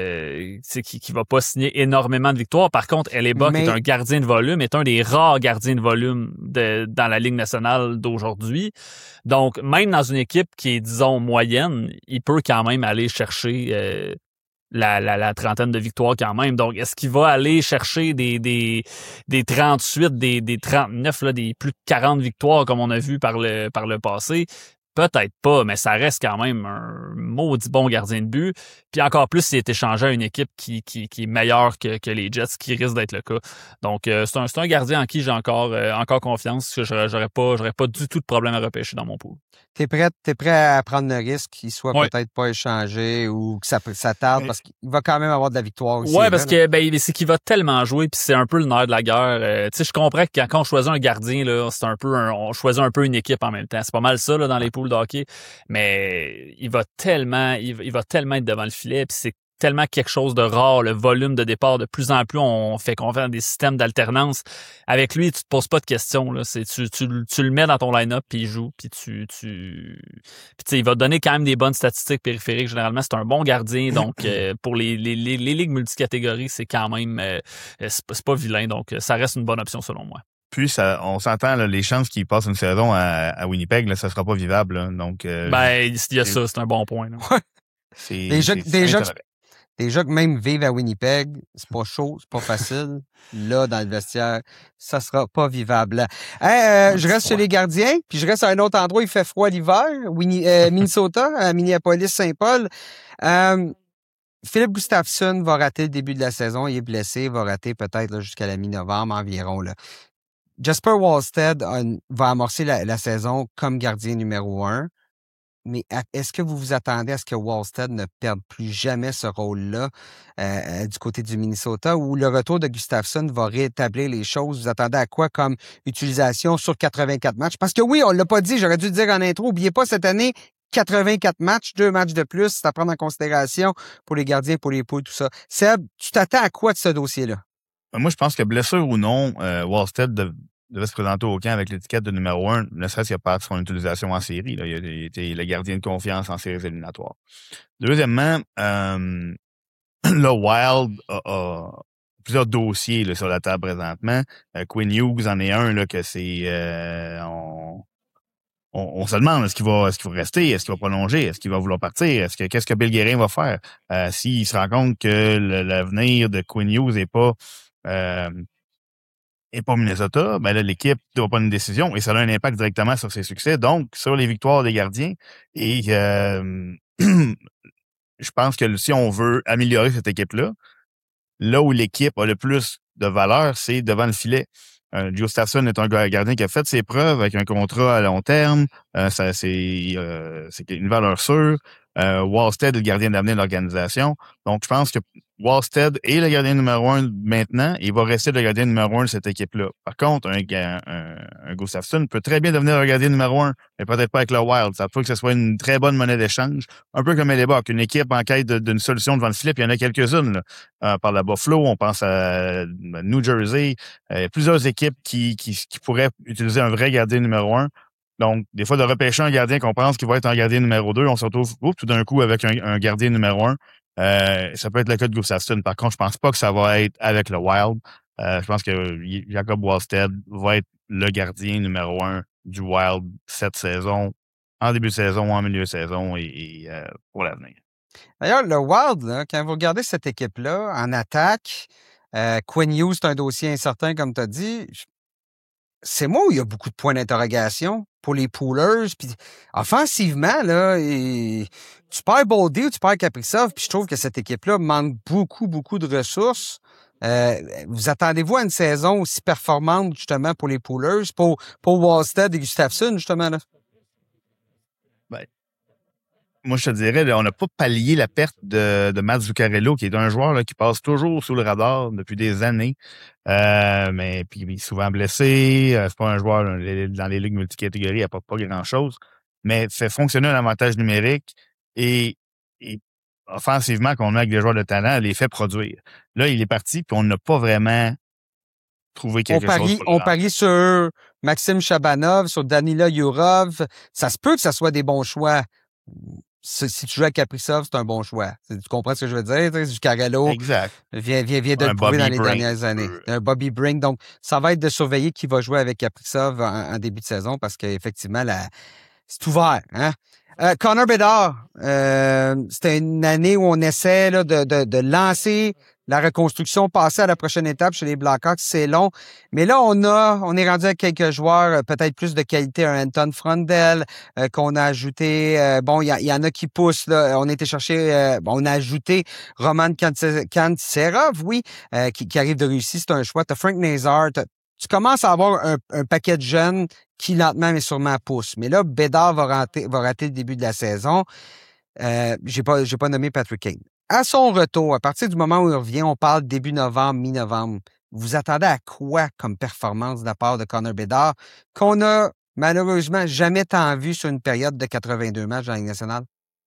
qui va pas signer énormément de victoires. Par contre, Hellebuyck est un gardien de volume, est un des rares gardiens de volume dans la Ligue nationale d'aujourd'hui. Donc, même dans une équipe qui est, disons, moyenne, il peut quand même aller chercher la trentaine de victoires quand même. Donc, est-ce qu'il va aller chercher des 38, des 39, là, des plus de 40 victoires comme on a vu par le passé? Peut-être pas, mais ça reste quand même un maudit bon gardien de but. Puis encore plus s'il est échangé à une équipe qui est meilleure que les Jets, ce qui risque d'être le cas. Donc, c'est un gardien en qui j'ai encore confiance, que j'aurais pas du tout de problème à repêcher dans mon pool. T'es prêt à prendre le risque qu'il soit peut-être pas échangé ou que ça tarde parce qu'il va quand même avoir de la victoire aussi. Ouais, parce que c'est qu'il va tellement jouer puis c'est un peu le nerf de la guerre. Tu sais, je comprends que quand on choisit un gardien là, c'est un peu on choisit un peu une équipe en même temps. C'est pas mal ça là dans les poules de hockey, mais il va tellement être devant le filet puis c'est tellement quelque chose de rare, le volume de départ. De plus en plus, on fait confiance à des systèmes d'alternance. Avec lui, tu te poses pas de questions. Là. Tu le mets dans ton line-up, puis il joue, puis il va te donner quand même des bonnes statistiques périphériques. Généralement, c'est un bon gardien. Donc, pour les ligues multicatégories, c'est quand même c'est pas vilain. Donc, ça reste une bonne option selon moi. Puis, on s'entend, là, les chances qu'il passe une saison à Winnipeg, là, ça sera pas vivable. Là. Donc, il y a ça, c'est un bon point. Là. Déjà que même vivre à Winnipeg, c'est pas chaud, c'est pas facile. Là, dans le vestiaire, ça sera pas vivable. Je reste chez les gardiens, puis je reste à un autre endroit, il fait froid l'hiver, Minnesota, à Minneapolis-Saint-Paul. Philippe Gustafsson va rater le début de la saison. Il est blessé. Il va rater peut-être là, jusqu'à la mi-novembre environ. Là. Jasper Wallstead va amorcer la saison comme gardien numéro 1. Mais est-ce que vous vous attendez à ce que Wallstead ne perde plus jamais ce rôle-là du côté du Minnesota ou le retour de Gustafsson va rétablir les choses? Vous attendez à quoi comme utilisation sur 84 matchs? Parce que oui, on l'a pas dit, j'aurais dû le dire en intro. N'oubliez pas, cette année, 84 matchs, 2 matchs de plus, c'est à prendre en considération pour les gardiens, pour les poules, tout ça. Seb, tu t'attends à quoi de ce dossier-là? Moi, je pense que blessure ou non, Wallstead devait se présenter au camp avec l'étiquette de numéro 1, ne serait-ce qu'il par son utilisation en série. Là. Il a été le gardien de confiance en séries éliminatoires. Deuxièmement, le Wild a plusieurs dossiers là, sur la table présentement. Quinn Hughes en est un là, que c'est... on se demande, est-ce qu'il va rester? Est-ce qu'il va prolonger? Est-ce qu'il va vouloir partir? Qu'est-ce que Bill Guérin va faire? S'il se rend compte que l'avenir de Quinn Hughes n'est pas Minnesota, ben là, l'équipe doit prendre une décision et ça a un impact directement sur ses succès, donc sur les victoires des gardiens. Et je pense que si on veut améliorer cette équipe-là, là où l'équipe a le plus de valeur, c'est devant le filet. Gustafsson est un gardien qui a fait ses preuves avec un contrat à long terme. C'est une valeur sûre. Wallstead est le gardien d'avenir de l'organisation. Donc, je pense que Wallstead est le gardien numéro 1 maintenant et il va rester le gardien numéro 1 de cette équipe-là. Par contre, un Gustafsson peut très bien devenir le gardien numéro 1, mais peut-être pas avec le Wild. Ça peut que ce soit une très bonne monnaie d'échange. Un peu comme Hellebuyck, une équipe en quête d'une solution devant le filet, puis il y en a quelques-unes. Par la Buffalo, on pense à New Jersey. Il y a plusieurs équipes qui pourraient utiliser un vrai gardien numéro 1. Donc, des fois, de repêcher un gardien qu'on pense qu'il va être un gardien numéro 2, on se retrouve tout d'un coup avec un gardien numéro 1. Ça peut être le cas de Gustafsson. Par contre, je pense pas que ça va être avec le Wild. Je pense que Jacob Wallstead va être le gardien numéro 1 du Wild cette saison, en début de saison, en milieu de saison et pour l'avenir. D'ailleurs, le Wild, là, quand vous regardez cette équipe-là, en attaque, Quinn Hughes, c'est un dossier incertain, comme tu as dit. C'est moi où il y a beaucoup de points d'interrogation pour les poolers. Puis offensivement, là, tu perds Boldy ou tu perds Kaprizov, puis je trouve que cette équipe-là manque beaucoup, beaucoup de ressources. Vous attendez-vous à une saison aussi performante, justement, pour les poolers, pour Wallstead et Gustafsson, justement, là? Ben, moi, je te dirais, là, on n'a pas pallié la perte de Matt Zuccarello, qui est un joueur là, qui passe toujours sous le radar depuis des années. Mais puis il est souvent blessé. C'est pas un joueur dans les ligues multicatégories, il apporte pas grand-chose. Mais fait fonctionner un avantage numérique et offensivement, qu'on a avec des joueurs de talent, les fait produire. Là, il est parti, puis on n'a pas vraiment trouvé quelque chose. On parie sur Maxime Chabanov, sur Danila Yurov. Ça se peut que ça soit des bons choix. Si tu joues à Kaprizov, c'est un bon choix. Tu comprends ce que je veux dire? Zuccarello vient de le prouver dans les dernières années. Un Bobby Brink. Donc, ça va être de surveiller qui va jouer avec Kaprizov en début de saison parce qu'effectivement, c'est ouvert. Hein? Connor Bedard, c'était une année où on essaie là, de lancer la reconstruction, passer à la prochaine étape chez les Blackhawks, c'est long. Mais là, on est rendu avec quelques joueurs, peut-être plus de qualité, un Anton Frundell qu'on a ajouté. Bon, il y en a qui poussent. Là. On a été chercher, on a ajouté Roman Kantserov, oui, qui arrive de Russie, c'est un choix. T'as Frank Nazar, tu commences à avoir un paquet de jeunes qui, lentement mais sûrement, poussent. Mais là, Bedard va rater le début de la saison. J'ai pas nommé Patrick Kane. À son retour, à partir du moment où il revient, on parle début novembre, mi-novembre. Vous attendez à quoi comme performance de la part de Connor Bedard qu'on a malheureusement jamais tant vu sur une période de 82 matchs dans la Ligue nationale?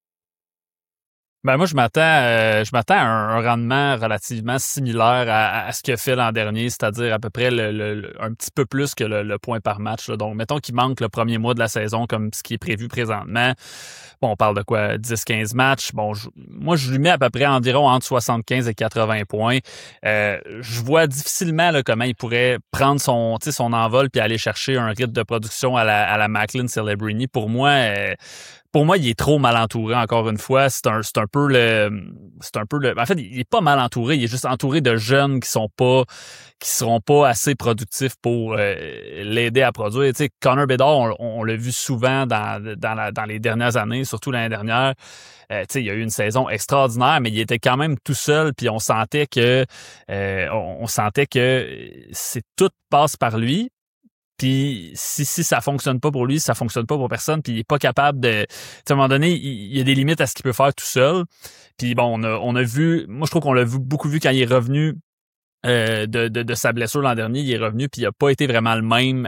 Ben moi, je m'attends à un rendement relativement similaire à ce qu'il a fait l'an dernier, c'est-à-dire à peu près un petit peu plus que le point par match. Là. Donc, mettons qu'il manque le premier mois de la saison comme ce qui est prévu présentement. Bon, on parle de quoi? 10-15 matchs. Bon, moi, je lui mets à peu près environ entre 75 et 80 points. Je vois difficilement là, comment il pourrait prendre son envol puis aller chercher un rythme de production à la Macklin Celebrini. Pour moi, pour moi, il est trop mal entouré, encore une fois. C'est un peu le, en fait, il est pas mal entouré. Il est juste entouré de jeunes qui seront pas assez productifs pour l'aider à produire. Tu sais, Connor Bedard, on l'a vu souvent dans les dernières années, surtout l'année dernière. Tu sais, il y a eu une saison extraordinaire, mais il était quand même tout seul, puis on sentait que c'est tout passe par lui. Puis si ça fonctionne pas pour lui, ça fonctionne pas pour personne, puis il est pas capable de... À un moment donné, il y a des limites à ce qu'il peut faire tout seul. Puis bon, on a vu... Moi, je trouve qu'on l'a beaucoup vu quand il est revenu de sa blessure l'an dernier. Il est revenu, puis il a pas été vraiment le même.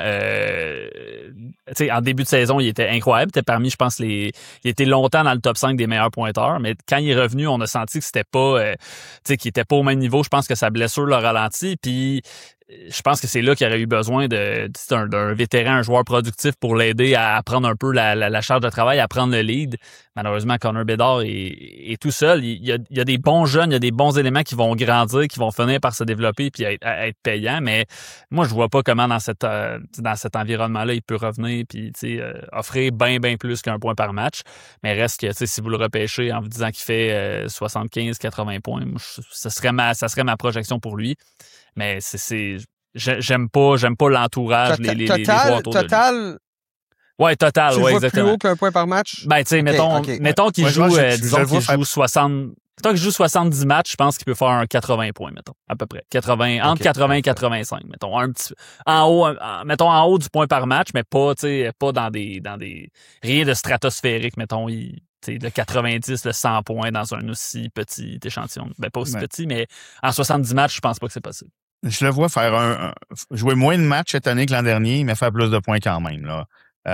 En début de saison, il était incroyable. Il était parmi, je pense, il était longtemps dans le top 5 des meilleurs pointeurs, mais quand il est revenu, on a senti que c'était pas... qu'il était pas au même niveau. Je pense que sa blessure l'a ralenti, puis... Je pense que c'est là qu'il aurait eu besoin d'un vétéran, un joueur productif pour l'aider à prendre un peu la charge de travail, à prendre le lead. Malheureusement, Connor Bedard est tout seul. Il y a des bons jeunes, il y a des bons éléments qui vont grandir, qui vont finir par se développer puis être payants. Mais moi, je vois pas comment dans cet environnement-là, il peut revenir puis offrir bien plus qu'un point par match. Mais reste que si vous le repêchez en vous disant qu'il fait 75-80 points, moi, ça serait ma projection pour lui. Mais j'aime pas l'entourage, les joueurs autour de lui. Ouais, total, ouais, exactement. Plus haut qu'un point par match? Ben, tu sais, mettons qu'il joue, disons qu'il joue 60, mettons qu'il joue 70 matchs, je pense qu'il peut faire un 80 points, mettons, à peu près. Entre 80 et 85, mettons. Mettons en haut du point par match, mais pas dans des, rien de stratosphérique, mettons, le 90, le 100 points dans un aussi petit échantillon. Ben, pas aussi petit, mais en 70 matchs, je pense pas que c'est possible. Je le vois faire jouer moins de matchs cette année que l'an dernier, mais faire plus de points quand même, là.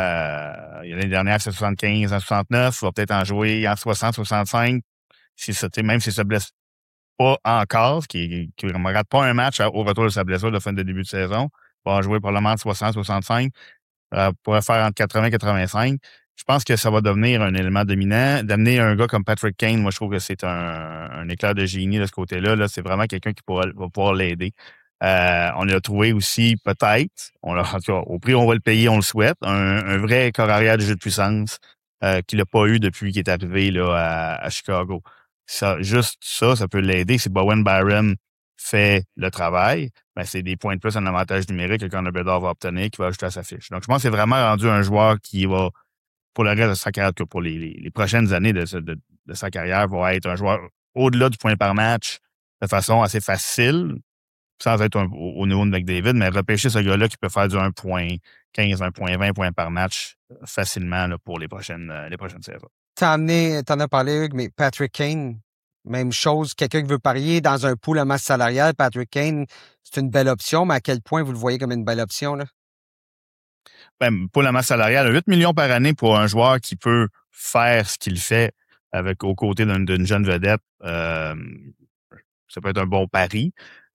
L'année dernière, c'est 75 en 69. Il va peut-être en jouer en 60, 65. Même s'il se blesse pas encore, qui ne rate pas un match au retour de sa blessure de fin de début de saison, il va en jouer probablement entre 60, 65. Pourrait faire entre 80 et 85. Je pense que ça va devenir un élément dominant. D'amener un gars comme Patrick Kane, moi, je trouve que c'est un éclair de génie de ce côté-là. Là, c'est vraiment quelqu'un qui va pouvoir l'aider. On l'a trouvé aussi, peut-être, au prix où on va le payer, on le souhaite, un vrai corps arrière de jeu de puissance qu'il n'a pas eu depuis qu'il est arrivé là, à Chicago. Ça peut l'aider. Si Bowen Byram fait le travail, ben c'est des points de plus en avantage numérique que Connor Bedard va obtenir, qui va ajouter à sa fiche. Donc, je pense que c'est vraiment rendu un joueur qui va, pour le reste de sa carrière, pour les prochaines années de sa carrière, va être un joueur au-delà du point par match de façon assez facile, sans être au niveau de McDavid, mais repêcher ce gars-là qui peut faire du 1.15, 1.20 points par match facilement là, pour les prochaines saisons. T'en as parlé, Hugues, mais Patrick Kane, même chose. Quelqu'un qui veut parier dans un pool à masse salariale, Patrick Kane, c'est une belle option, mais à quel point vous le voyez comme une belle option, là? Ben, pour la masse salariale, 8 millions par année pour un joueur qui peut faire ce qu'il fait aux côtés d'une jeune vedette, ça peut être un bon pari.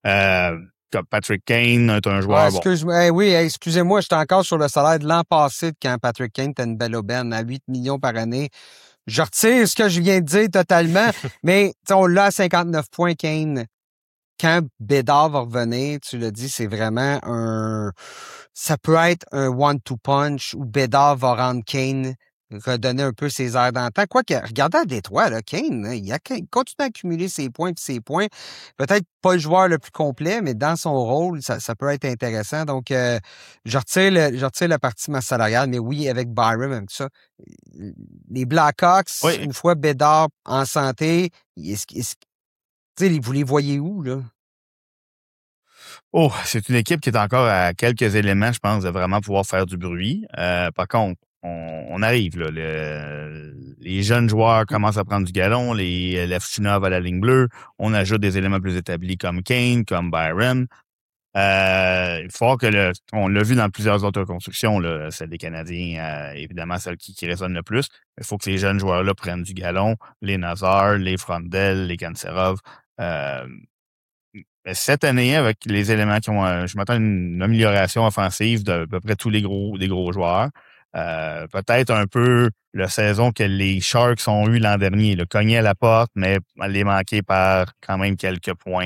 Patrick Kane est un joueur... Excusez-moi, j'étais encore sur le salaire de l'an passé quand Patrick Kane était une belle aubaine à 8 millions par année. Je retire ce que je viens de dire totalement, mais on l'a à 59 points, Kane. Quand Bedard va revenir, tu l'as dit, c'est vraiment ça peut être un one-two punch où Bedard va rendre Kane redonner un peu ses airs d'antan. Quoique, regardez à Détroit, là, Kane, il continue à accumuler ses points et ses points. Peut-être pas le joueur le plus complet, mais dans son rôle, ça peut être intéressant. Donc, je retire la partie masse salariale, mais oui, avec Byram, avec ça. Les Blackhawks, oui. Une fois Bedard en santé, vous les voyez où, là? Oh, c'est une équipe qui est encore à quelques éléments, je pense, de vraiment pouvoir faire du bruit. Par contre, on arrive, là. Les jeunes joueurs commencent à prendre du galon, les Lefchinov à la ligne bleue. On ajoute des éléments plus établis comme Kane, comme Byram. Il faut que on l'a vu dans plusieurs autres constructions, là, celle des Canadiens, évidemment, celle qui résonne le plus. Il faut que ces jeunes joueurs-là prennent du galon. Les Nazar, les Frondel, les Kanserov. Cette année, avec les éléments je m'attends à une amélioration offensive de à peu près tous les gros joueurs. Peut-être un peu la saison que les Sharks ont eu l'an dernier, le cogner à la porte, mais les manquer par quand même quelques points.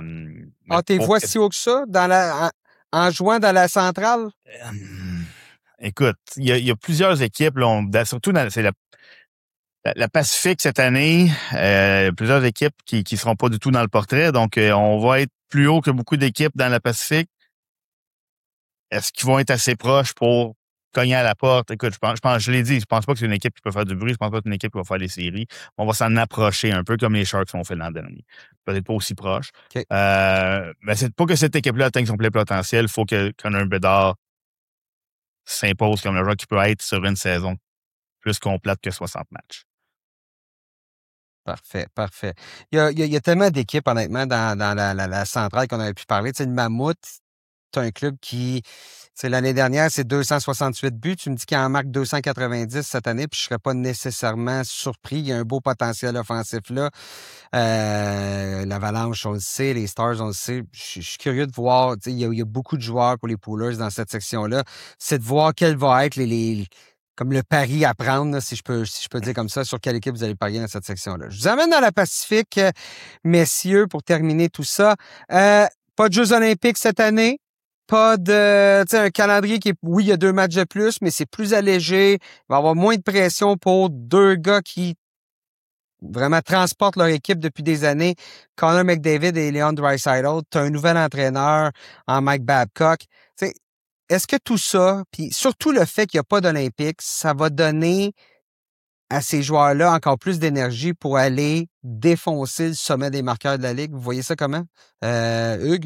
T'es voix si haut que ça en jouant dans la centrale? Écoute, il y a plusieurs équipes, là, surtout c'est la Pacifique cette année, plusieurs équipes qui seront pas du tout dans le portrait, donc on va être plus haut que beaucoup d'équipes dans la Pacifique. Est-ce qu'ils vont être assez proches pour cogner à la porte? Écoute, je l'ai dit, je pense pas que c'est une équipe qui peut faire du bruit, je pense pas que c'est une équipe qui va faire des séries. On va s'en approcher un peu comme les Sharks ont fait l'an dernier. Peut-être pas aussi proche. Okay. Mais c'est pas que cette équipe-là atteigne son plein potentiel, il faut que Connor Bedard s'impose comme le joueur qui peut être sur une saison plus complète que 60 matchs. Parfait, parfait. Il y a tellement d'équipes, honnêtement, dans la centrale qu'on aurait pu parler. Tu sais, le Mammouth, c'est un club qui, l'année dernière, c'est 268 buts. Tu me dis qu'il en marque 290 cette année, puis je serais pas nécessairement surpris. Il y a un beau potentiel offensif là. L'Avalanche, on le sait, les Stars, on le sait. Je suis curieux de voir, il y a beaucoup de joueurs pour les Poolers dans cette section-là. C'est de voir quel va être comme le pari à prendre, là, si je peux dire comme ça, sur quelle équipe vous allez parier dans cette section-là. Je vous amène dans la Pacifique, messieurs, pour terminer tout ça. Pas de Jeux olympiques cette année. Pas de, un calendrier qui est, oui, il y a 2 matchs de plus, mais c'est plus allégé. Il va y avoir moins de pression pour 2 gars qui vraiment transportent leur équipe depuis des années. Connor McDavid et Leon Draisaitl. Tu as un nouvel entraîneur en Mike Babcock. T'sais, est-ce que tout ça, puis surtout le fait qu'il n'y a pas d'Olympique, ça va donner à ces joueurs-là encore plus d'énergie pour aller défoncer le sommet des marqueurs de la Ligue? Vous voyez ça comment? Hugues?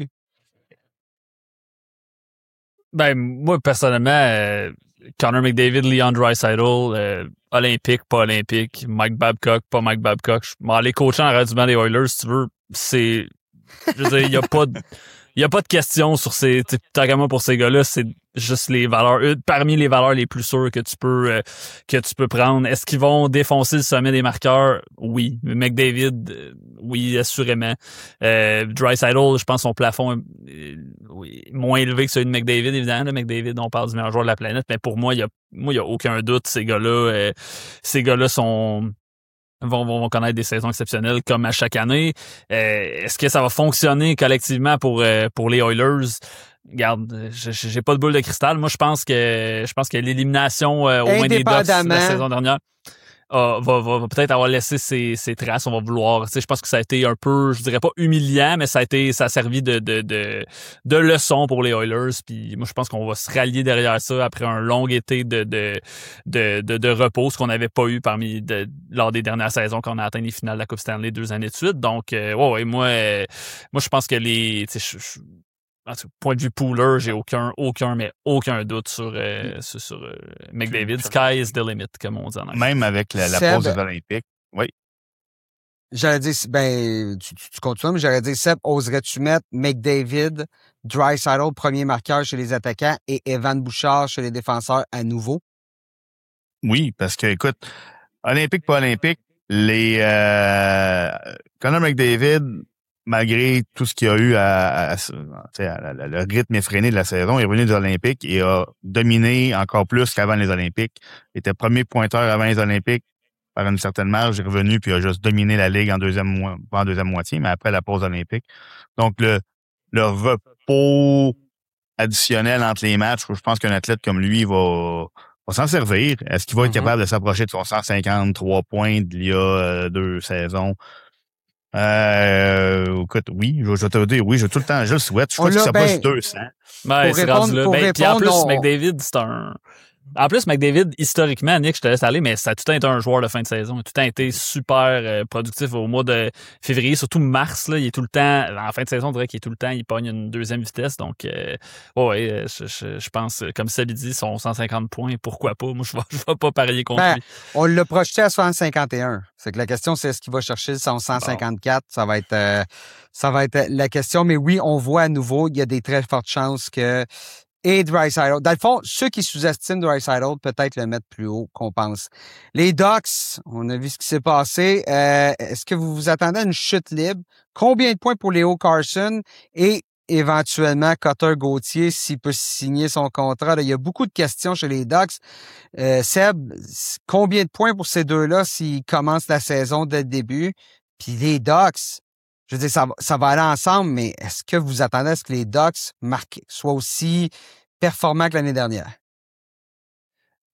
Ben, moi, personnellement, Connor McDavid, Leon Draisaitl, olympique, pas olympique, Mike Babcock, pas Mike Babcock. Je m'en aller coacher en radiement des Oilers, si tu veux. Je veux dire, il y a pas de question sur tant qu'à moi pour ces gars-là, c'est juste les valeurs, parmi les valeurs les plus sûres que tu peux prendre. Est-ce qu'ils vont défoncer le sommet des marqueurs? Oui. McDavid, oui, assurément. Draisaitl, je pense son plafond est moins élevé que celui de McDavid, évidemment. Là, McDavid, on parle du meilleur joueur de la planète, mais pour moi, il y a aucun doute. Ces gars-là vont connaître des saisons exceptionnelles comme à chaque année. Est-ce que ça va fonctionner collectivement pour les Oilers? Regarde, j'ai pas de boule de cristal. Moi, je pense que l'élimination au moins des Ducks la saison dernière va peut-être avoir laissé ses traces. On va vouloir. Je pense que ça a été un peu, je dirais pas humiliant, mais ça a servi de leçon pour les Oilers. Puis moi, je pense qu'on va se rallier derrière ça après un long été de repos, ce qu'on n'avait pas eu lors des dernières saisons quand on a atteint les finales de la Coupe Stanley 2 années de suite. Donc, moi, je pense que point de vue pooler, j'ai aucun doute sur McDavid. Sky is the limit, comme on dit en anglais. Même avec la pause des Olympiques. Oui. J'allais dire, tu continues, mais j'allais dire, Seb, oserais-tu mettre McDavid, Draisaitl, premier marqueur chez les attaquants, et Evan Bouchard chez les défenseurs à nouveau? Oui, parce que, écoute, olympique, pas olympique, Connor McDavid, malgré tout ce qu'il y a eu le rythme effréné de la saison, est revenu des Olympiques et a dominé encore plus qu'avant les Olympiques. Il était premier pointeur avant les Olympiques par une certaine marge. Il est revenu puis a juste dominé la Ligue en deuxième moitié, mais après la pause olympique. Donc, le repos additionnel entre les matchs, je pense qu'un athlète comme lui va s'en servir. Est-ce qu'il va être capable de s'approcher de son 153 points d'il y a 2 saisons? Écoute, oui, je vais te dire, oui, tout le temps, je le souhaite. Je crois que ça passe 200. Ouais, c'est rendu là. Puis en plus, McDavid, c'est un... En plus, McDavid, historiquement, Nick, je te laisse aller, mais ça a tout le temps été un joueur de fin de saison. Il a tout le temps été super productif au mois de février, surtout mars. Là, il est tout le temps, en fin de saison, on dirait qu'il est tout le temps, il pogne une deuxième vitesse. Donc, je pense, comme Seb dit, son 150 points, pourquoi pas? Moi, je vais pas parier contre lui. On l'a projeté à 151. C'est que la question, c'est est-ce qu'il va chercher son 154? Bon. Ça va être la question. Mais oui, on voit à nouveau, il y a des très fortes chances que et Draisaitl. Dans le fond, ceux qui sous-estiment Draisaitl, peut-être le mettre plus haut qu'on pense. Les Ducks, on a vu ce qui s'est passé. Est-ce que vous vous attendez à une chute libre? Combien de points pour Leo Carlsson? Et éventuellement, Cutter Gauthier, s'il peut signer son contrat. Là, il y a beaucoup de questions chez les Ducks. Seb, combien de points pour ces deux-là s'ils commencent la saison dès le début? Puis les Ducks, je veux dire, ça va aller ensemble, mais est-ce que vous attendez à ce que les Ducks soient aussi performants que l'année dernière?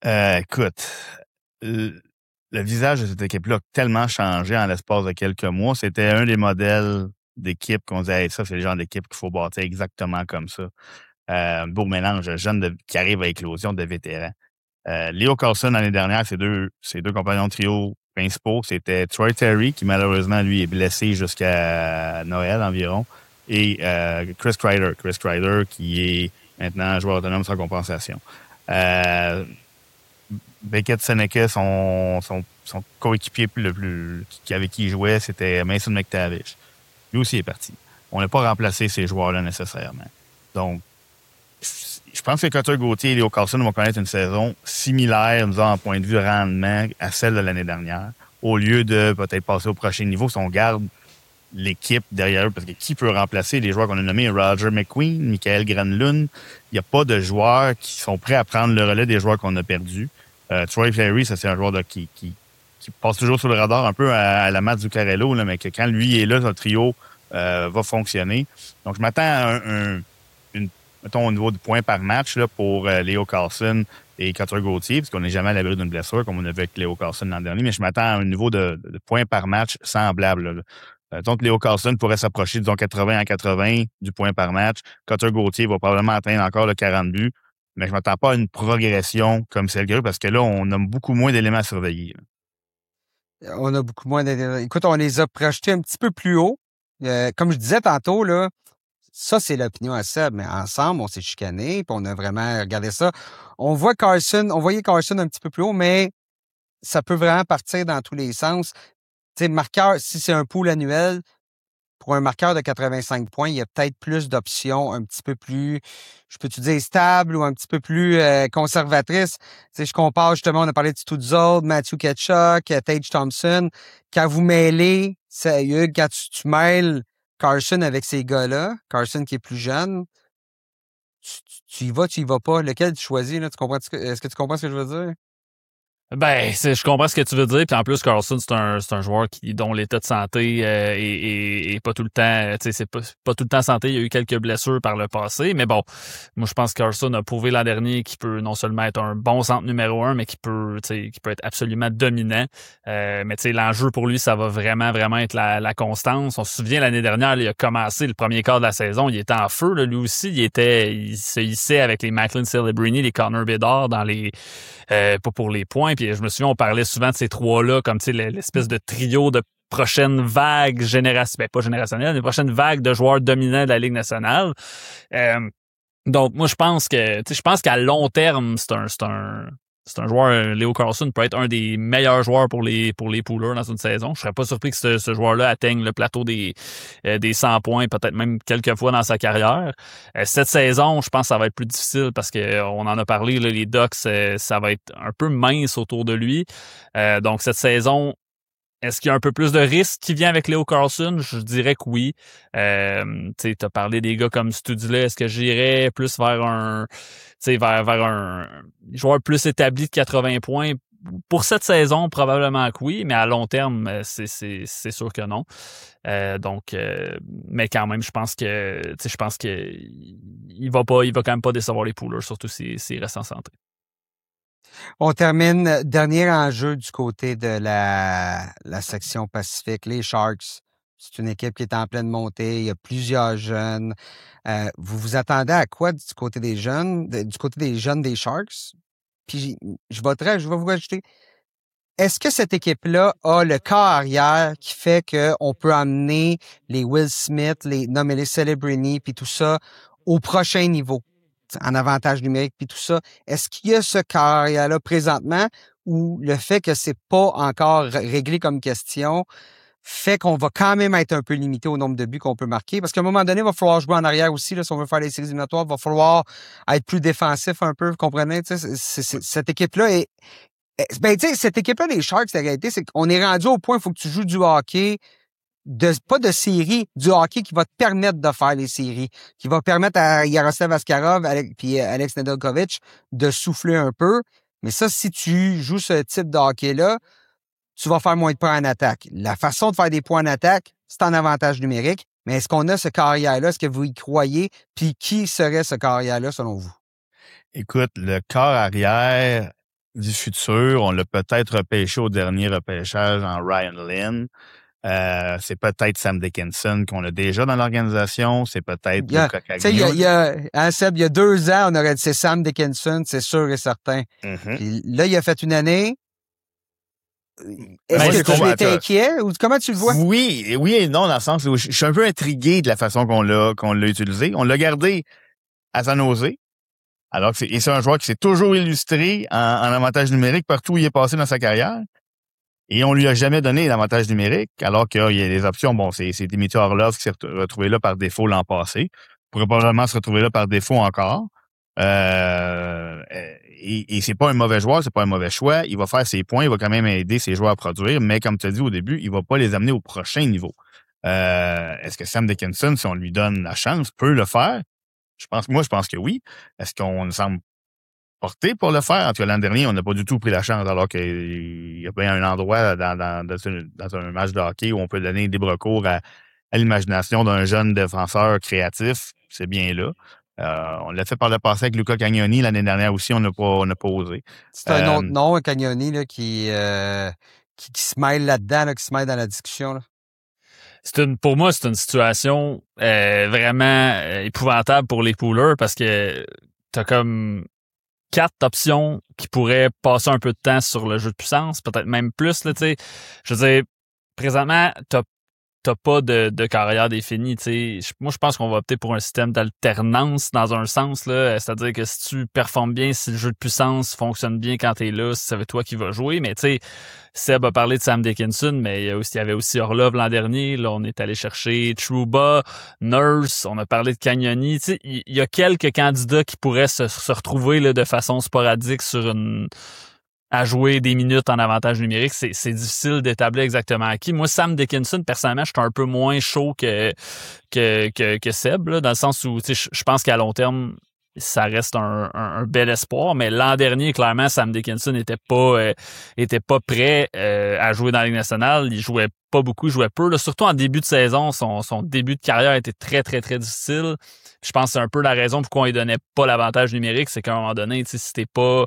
Écoute, le visage de cette équipe-là a tellement changé en l'espace de quelques mois. C'était un des modèles d'équipe qu'on disait, hey, ça, c'est le genre d'équipe qu'il faut bâtir exactement comme ça. Un beau mélange de jeunes qui arrivent à éclosion de vétérans. Leo Carlsson, l'année dernière, ses deux compagnons de trio principaux, c'était Troy Terry, qui malheureusement, lui, est blessé jusqu'à Noël environ, et Chris Kreider. Chris Kreider, qui est maintenant joueur autonome sans compensation. Beckett Seneca, son coéquipier avec qui il jouait, c'était Mason McTavish. Lui aussi est parti. On n'a pas remplacé ces joueurs-là nécessairement. Donc, je pense que Cutter Gauthier et Leo Carlsson vont connaître une saison similaire, disons, en point de vue rendement, à celle de l'année dernière, au lieu de peut-être passer au prochain niveau si on garde l'équipe derrière eux, parce que qui peut remplacer les joueurs qu'on a nommés? Roger McQueen, Michael Granlund. Il n'y a pas de joueurs qui sont prêts à prendre le relais des joueurs qu'on a perdus. Troy Terry, ça c'est un joueur qui passe toujours sur le radar un peu à la Matt Zuccarello, là, mais que quand lui est là, son trio va fonctionner. Donc, je m'attends à mettons, au niveau de points par match là, pour Leo Carlsson et Cutter Gauthier, parce qu'on n'est jamais à l'abri d'une blessure, comme on avait avec Leo Carlsson l'an dernier, mais je m'attends à un niveau de points par match semblable. Donc, Leo Carlsson pourrait s'approcher, disons, 80 à 80 du point par match. Cutter Gauthier va probablement atteindre encore le 40 buts, mais je ne m'attends pas à une progression comme celle-là, parce que là, on a beaucoup moins d'éléments à surveiller. On a beaucoup moins d'éléments. Écoute, on les a projetés un petit peu plus haut. Comme je disais tantôt, là, ça, c'est l'opinion à Seb, mais ensemble, on s'est chicané, puis on a vraiment regardé ça. On voyait Carlsson un petit peu plus haut, mais ça peut vraiment partir dans tous les sens. Tu sais, marqueur, si c'est un pool annuel, pour un marqueur de 85 points, il y a peut-être plus d'options un petit peu plus, je peux te dire, stable ou un petit peu plus conservatrice. Tu sais, je compare justement, on a parlé de Stützle, Matthew Tkachuk, Tage Thompson. Quand vous mêlez, sérieux, quand tu mêles Carlsson avec ces gars-là, Carlsson qui est plus jeune, tu y vas pas. Lequel tu choisis, là? Est-ce que tu comprends ce que je veux dire? Ben, je comprends ce que tu veux dire. Puis en plus, Carlsson, c'est un joueur dont l'état de santé est pas tout le temps. Tu sais, c'est pas tout le temps santé. Il y a eu quelques blessures par le passé. Mais bon, moi, je pense que Carlsson a prouvé l'an dernier qu'il peut non seulement être un bon centre numéro 1, mais qu'il peut être absolument dominant. Mais tu sais, l'enjeu pour lui, ça va vraiment, vraiment être la constance. On se souvient, l'année dernière, il a commencé le premier quart de la saison. Il était en feu, là, lui aussi. Il se hissait avec les Macklin Celebrini, les Connor Bedard dans les pas pour les points. Puis je me souviens, on parlait souvent de ces trois-là comme tu sais l'espèce de trio de prochaine vague pas générationnelle, mais prochaine vague de joueurs dominants de la Ligue nationale. Donc moi je pense qu'à long terme, c'est un joueur, Leo Carlsson peut être un des meilleurs joueurs pour les poolers dans une saison. Je serais pas surpris que ce joueur-là atteigne le plateau des 100 points, peut-être même quelques fois dans sa carrière. Cette saison, je pense que ça va être plus difficile parce que on en a parlé, là, les Ducks, ça va être un peu mince autour de lui. Donc cette saison, est-ce qu'il y a un peu plus de risque qui vient avec Leo Carlsson? Je dirais que oui. Tu as parlé des gars comme Stützle. Est-ce que j'irais plus vers un joueur plus établi de 80 points? Pour cette saison, probablement que oui, mais à long terme, c'est sûr que non. Mais quand même, je pense que il va quand même pas décevoir les poolers, surtout s'il reste en santé. On termine dernier enjeu du côté de la section Pacifique, les Sharks. C'est une équipe qui est en pleine montée. Il y a plusieurs jeunes. Vous vous attendez à quoi du côté des jeunes, des Sharks? Puis je vais vous rajouter. Est-ce que cette équipe-là a le corps arrière qui fait qu'on peut amener les Will Smith, les Celebrini, puis tout ça au prochain niveau? En avantage numérique puis tout ça. Est-ce qu'il y a ce carrière-là présentement ou le fait que c'est pas encore réglé comme question fait qu'on va quand même être un peu limité au nombre de buts qu'on peut marquer? Parce qu'à un moment donné, il va falloir jouer en arrière aussi, là, si on veut faire les séries éliminatoires, il va falloir être plus défensif un peu, vous comprenez? Cette équipe-là est... Ben, tu sais, cette équipe-là des Sharks, la réalité, c'est qu'on est rendu au point où il faut que tu joues du hockey pas de série, du hockey qui va te permettre de faire les séries, qui va permettre à Yaroslav Askarov puis Alex Nedeljkovic de souffler un peu. Mais ça, si tu joues ce type de hockey-là, tu vas faire moins de points en attaque. La façon de faire des points en attaque, c'est en avantage numérique. Mais est-ce qu'on a ce carrière-là? Est-ce que vous y croyez? Puis qui serait ce carrière-là selon vous? Écoute, le corps arrière du futur. On l'a peut-être repêché au dernier repêchage en Ryan Lynn. C'est peut-être Sam Dickinson qu'on a déjà dans l'organisation. C'est peut-être Luka Cagnon. Seb, il y a 2 ans, on aurait dit c'est Sam Dickinson, c'est sûr et certain. Mm-hmm. Puis là, il a fait une année. Est-ce que tu étais inquiet ou comment tu le vois? Oui et non, dans le sens où je suis un peu intrigué de la façon qu'on l'a utilisé. On l'a gardé à San Jose. Alors que c'est un joueur qui s'est toujours illustré en avantage numérique partout où il est passé dans sa carrière. Et on lui a jamais donné l'avantage numérique, alors qu'il y a des options. Bon, c'est Dimitri Orlov qui s'est retrouvé là par défaut l'an passé. Il pourrait probablement se retrouver là par défaut encore. Et c'est pas un mauvais joueur, c'est pas un mauvais choix. Il va faire ses points, il va quand même aider ses joueurs à produire, mais comme tu as dit au début, il va pas les amener au prochain niveau. Est-ce que Sam Dickinson, si on lui donne la chance, peut le faire? Je pense que oui. Est-ce qu'on semble porté pour le faire? En tout cas, l'an dernier, on n'a pas du tout pris la chance, alors qu'il y a bien un endroit dans un match de hockey où on peut donner libre cours à l'imagination d'un jeune défenseur créatif. C'est bien là. On l'a fait par le passé avec Luca Cagnoni. L'année dernière aussi, on n'a pas osé. C'est un autre nom, Cagnoni, là, qui se mêle là-dedans, là, qui se mêle dans la discussion. Là. Pour moi, c'est une situation vraiment épouvantable pour les poolers parce que t'as comme 4 options qui pourraient passer un peu de temps sur le jeu de puissance, peut-être même plus. Là, je veux dire, présentement, t'as pas de carrière définie. Moi, je pense qu'on va opter pour un système d'alternance dans un sens. Là, c'est-à-dire que si tu performes bien, si le jeu de puissance fonctionne bien quand t'es là, si c'est toi qui vas jouer. Mais tu sais, Seb a parlé de Sam Dickinson, mais il y avait aussi Orlov l'an dernier. Là, on est allé chercher Trouba, Nurse, on a parlé de Cagnoni. Il y a quelques candidats qui pourraient se retrouver là, de façon sporadique à jouer des minutes en avantage numérique. C'est difficile d'établir exactement à qui. Moi, Sam Dickinson, personnellement, je suis un peu moins chaud que Seb, là, dans le sens où je pense qu'à long terme, ça reste un bel espoir, mais l'an dernier, clairement, Sam Dickinson n'était pas prêt à jouer dans la Ligue nationale. Il jouait pas beaucoup, il jouait peu. Là, surtout en début de saison, son début de carrière était très, très, très difficile. Je pense que c'est un peu la raison pourquoi on ne donnait pas l'avantage numérique, c'est qu'à un moment donné, si t'es pas...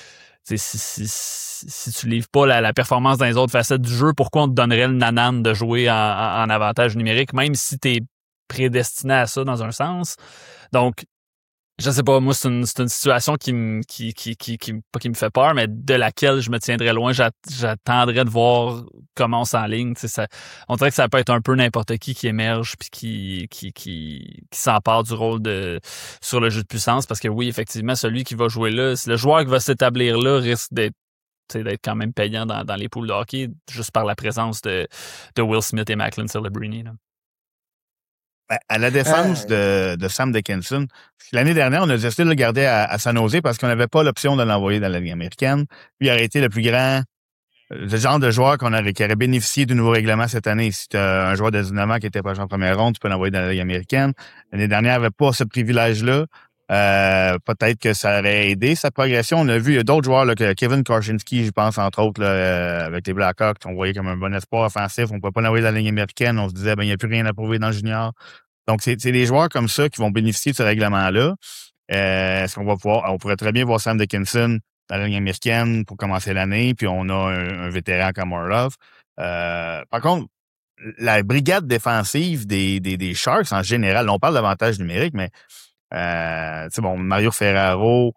Si tu livres pas la performance dans les autres facettes du jeu, pourquoi on te donnerait le nanan de jouer en avantage numérique, même si tu es prédestiné à ça dans un sens? Donc, je sais pas, moi, c'est une situation qui me fait peur, mais de laquelle je me tiendrais loin. J'attendrais de voir comment on s'enligne. On dirait que ça peut être un peu n'importe qui émerge puis qui s'empare du rôle sur le jeu de puissance. Parce que oui, effectivement, celui qui va jouer là, le joueur qui va s'établir là risque d'être quand même payant dans les poules de hockey, juste par la présence de Will Smith et Macklin Celebrini. Là. À la défense de Sam Dickinson, l'année dernière, on a décidé de le garder à San Jose parce qu'on n'avait pas l'option de l'envoyer dans la Ligue américaine. Lui aurait été le genre de joueur qui aurait bénéficié du nouveau règlement cette année. Si tu as un joueur de 19 ans qui était pas en première ronde, tu peux l'envoyer dans la Ligue américaine. L'année dernière, il n'avait pas ce privilège-là. Peut-être que ça aurait aidé sa progression. On a vu, il y a d'autres joueurs, là, que Kevin Korchinski, je pense, entre autres, là, avec les Blackhawks, qu'on voyait comme un bon espoir offensif. On ne pouvait pas l'envoyer dans la Ligue américaine. On se disait, il n'y a plus rien à prouver dans le junior. Donc, c'est des joueurs comme ça qui vont bénéficier de ce règlement-là. Est-ce qu'on on pourrait très bien voir Sam Dickinson dans la Ligue américaine pour commencer l'année, puis on a un vétéran comme Orlov. Par contre, la brigade défensive des Sharks en général, on parle d'avantage numérique, mais Mario Ferraro,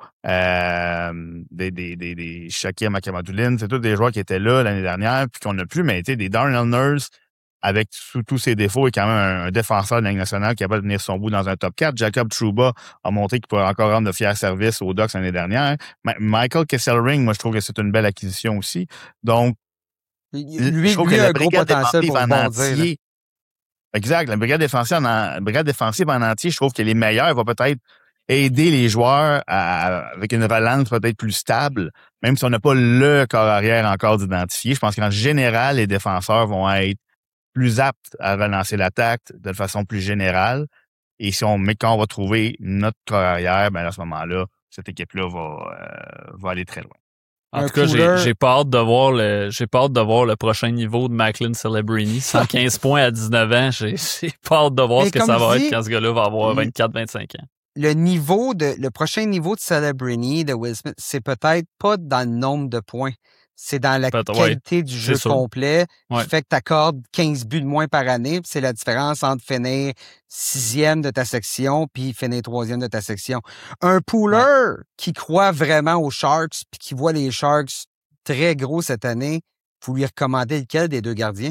des Shakir Makamadoulin, c'est tous des joueurs qui étaient là l'année dernière, puis qu'on n'a plus, mais des Darnell Nurse, avec tous ses défauts, est quand même un défenseur de la Ligue nationale qui a pas de tenir son bout dans un top 4. Jacob Trouba a montré qu'il pourrait encore rendre de fiers services aux Ducks l'année dernière. Michael Kesselring, moi, je trouve que c'est une belle acquisition aussi. Donc, je trouve que la brigade défensive en entier... Exact. La brigade défensive en entier, je trouve qu'elle est meilleure. Elle va peut-être aider les joueurs avec une relance peut-être plus stable, même si on n'a pas le corps arrière encore d'identifier. Je pense qu'en général, les défenseurs vont être plus aptes à relancer l'attaque de façon plus générale. Et quand on va trouver notre corps arrière, à ce moment-là, cette équipe-là va aller très loin. En tout cas, j'ai pas hâte de voir le prochain niveau de Macklin Celebrini. 115 points à 19 ans. J'ai pas hâte de voir ce que ça va être quand ce gars-là va avoir 24-25 ans. le prochain niveau de Celebrini de Will Smith, c'est peut-être pas dans le nombre de points. C'est dans la qualité du jeu complet qui fait que tu accordes 15 buts de moins par année. C'est la différence entre finir 6e de ta section puis finir 3e de ta section. Un pooler qui croit vraiment aux Sharks puis qui voit les Sharks très gros cette année, vous lui recommandez lequel des deux gardiens?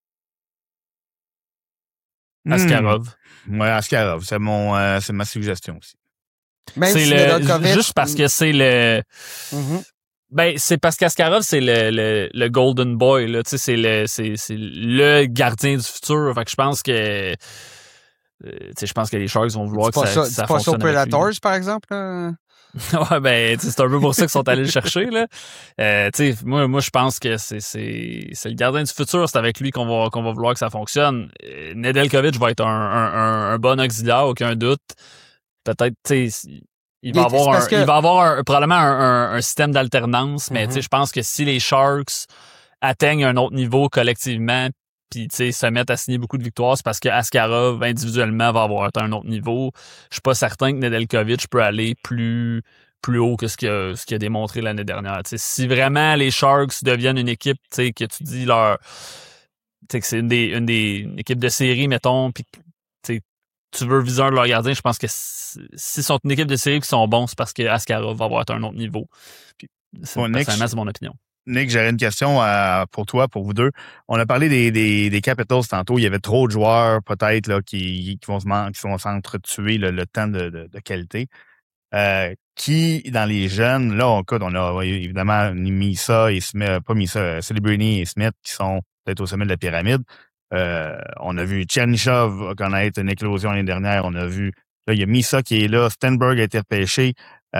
Askarov. Ouais, Askarov. C'est ma suggestion aussi. Même c'est si juste parce que c'est le... Ben, c'est parce qu'Askarov, c'est le Golden Boy, là. Tu sais, c'est le gardien du futur. Fait que je pense que les Sharks vont vouloir que ça fonctionne. C'est pas ça aux Predators, par exemple, là? Ouais, ben, c'est un peu pour ça qu'ils sont allés le chercher, là. Tu sais, moi, je pense que c'est le gardien du futur. C'est avec lui qu'on va vouloir que ça fonctionne. Nedeljkovic va être un bon auxiliaire, aucun doute. Peut-être, tu sais, il va avoir probablement un système d'alternance, mais tu sais, je pense que si les Sharks atteignent un autre niveau collectivement, puis tu sais, se mettent à signer beaucoup de victoires, c'est parce que Askarov individuellement va avoir atteint un autre niveau. Je suis pas certain que Nedeljkovic peut aller plus haut que ce qu'il a démontré l'année dernière. Tu sais, si vraiment les Sharks deviennent une équipe, tu sais, que tu dis que c'est une équipe de série, mettons, puis tu veux viser un de leurs gardiens, je pense que s'ils sont une équipe de série qui sont bons, c'est parce que Askarov va avoir un autre niveau. Puis, personnellement, c'est mon opinion. Nick, j'aurais une question pour toi, pour vous deux. On a parlé des Capitals tantôt. Il y avait trop de joueurs, peut-être, là, qui vont s'entretuer le temps de qualité. Qui, dans les jeunes, là, on a évidemment mis ça et Smith, pas mis ça, Celebrini et Smith, qui sont peut-être au sommet de la pyramide. On a vu Tchernyshov connaître une éclosion l'année dernière. On a vu, là, il y a Misa qui est là. Stenberg a été repêché.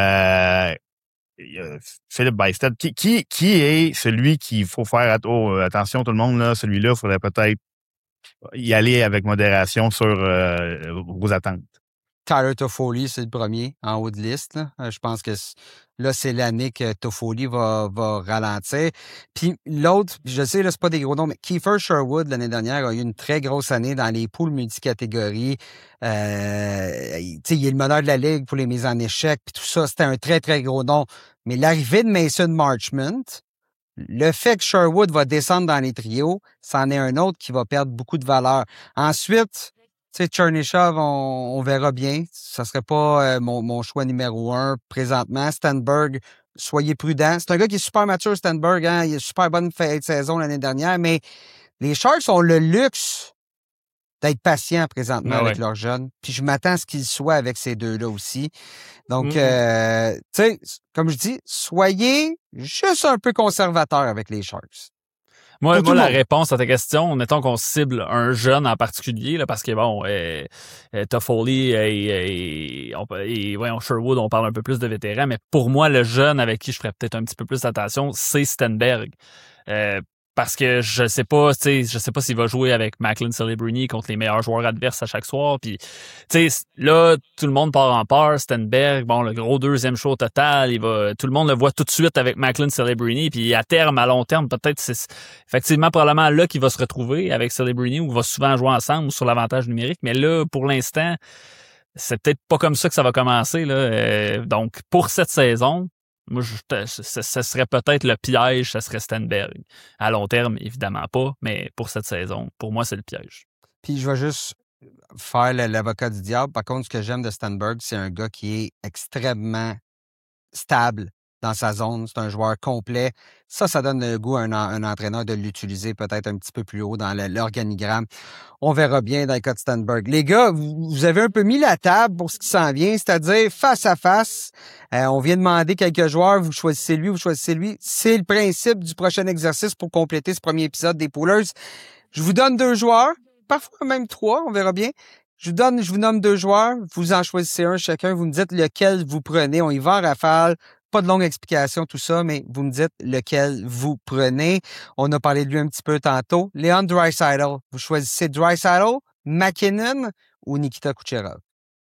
Philippe Bystedt. Qui est celui qu'il faut faire attention tout le monde, là? Celui-là, il faudrait peut-être y aller avec modération sur vos attentes. Tyler Toffoli, c'est le premier en haut de liste. Là. Je pense que là, c'est l'année que Toffoli va ralentir. Puis l'autre, je sais, là, c'est pas des gros noms, mais Kiefer Sherwood, l'année dernière, a eu une très grosse année dans les poules multicatégories. Il est le meneur de la Ligue pour les mises en échec, puis tout ça, c'était un très, très gros nom. Mais l'arrivée de Mason Marchment, le fait que Sherwood va descendre dans les trios, c'en est un autre qui va perdre beaucoup de valeur. Ensuite, tu sais, Tchernyshov, on verra bien. Ça serait pas mon choix numéro 1 présentement. Stenberg, soyez prudents. C'est un gars qui est super mature, Stenberg. Hein? Il a une super bonne fin de saison l'année dernière, mais les Sharks ont le luxe d'être patients présentement avec leurs jeunes. Puis je m'attends à ce qu'ils soient avec ces deux-là aussi. Donc, tu sais, comme je dis, soyez juste un peu conservateurs avec les Sharks. Moi, la réponse à ta question, mettons qu'on cible un jeune en particulier, là, parce que bon, Toffoli et Sherwood, on parle un peu plus de vétérans, mais pour moi, le jeune avec qui je ferais peut-être un petit peu plus attention, c'est Stenberg. Parce que je sais pas s'il va jouer avec Macklin Celebrini contre les meilleurs joueurs adverses à chaque soir. Puis, tu sais, là, tout le monde part en peur. Stenberg, bon, le gros deuxième show total, tout le monde le voit tout de suite avec Macklin Celebrini. Puis à terme, à long terme, peut-être c'est effectivement probablement là qu'il va se retrouver avec Celebrini ou va souvent jouer ensemble ou sur l'avantage numérique. Mais là, pour l'instant, c'est peut-être pas comme ça que ça va commencer, là. Donc, pour cette saison, moi, ce serait peut-être le piège, ça serait Stenberg. À long terme, évidemment pas, mais pour cette saison, pour moi, c'est le piège. Puis je vais juste faire l'avocat du diable. Par contre, ce que j'aime de Stenberg, c'est un gars qui est extrêmement stable dans sa zone. C'est un joueur complet. Ça donne le goût à un entraîneur de l'utiliser peut-être un petit peu plus haut dans l'organigramme. On verra bien dans le cas de Stenberg. Les gars, vous avez un peu mis la table pour ce qui s'en vient, c'est-à-dire face à face. On vient demander quelques joueurs, vous choisissez lui, vous choisissez lui. C'est le principe du prochain exercice pour compléter ce premier épisode des Poolers. Je vous donne 2 joueurs, parfois même 3, on verra bien. Je vous nomme 2 joueurs, vous en choisissez un chacun, vous me dites lequel vous prenez. On y va en rafale. Pas de longue explication, tout ça, mais vous me dites lequel vous prenez. On a parlé de lui un petit peu tantôt. Leon Draisaitl. Vous choisissez Draisaitl, McKinnon ou Nikita Kucherov?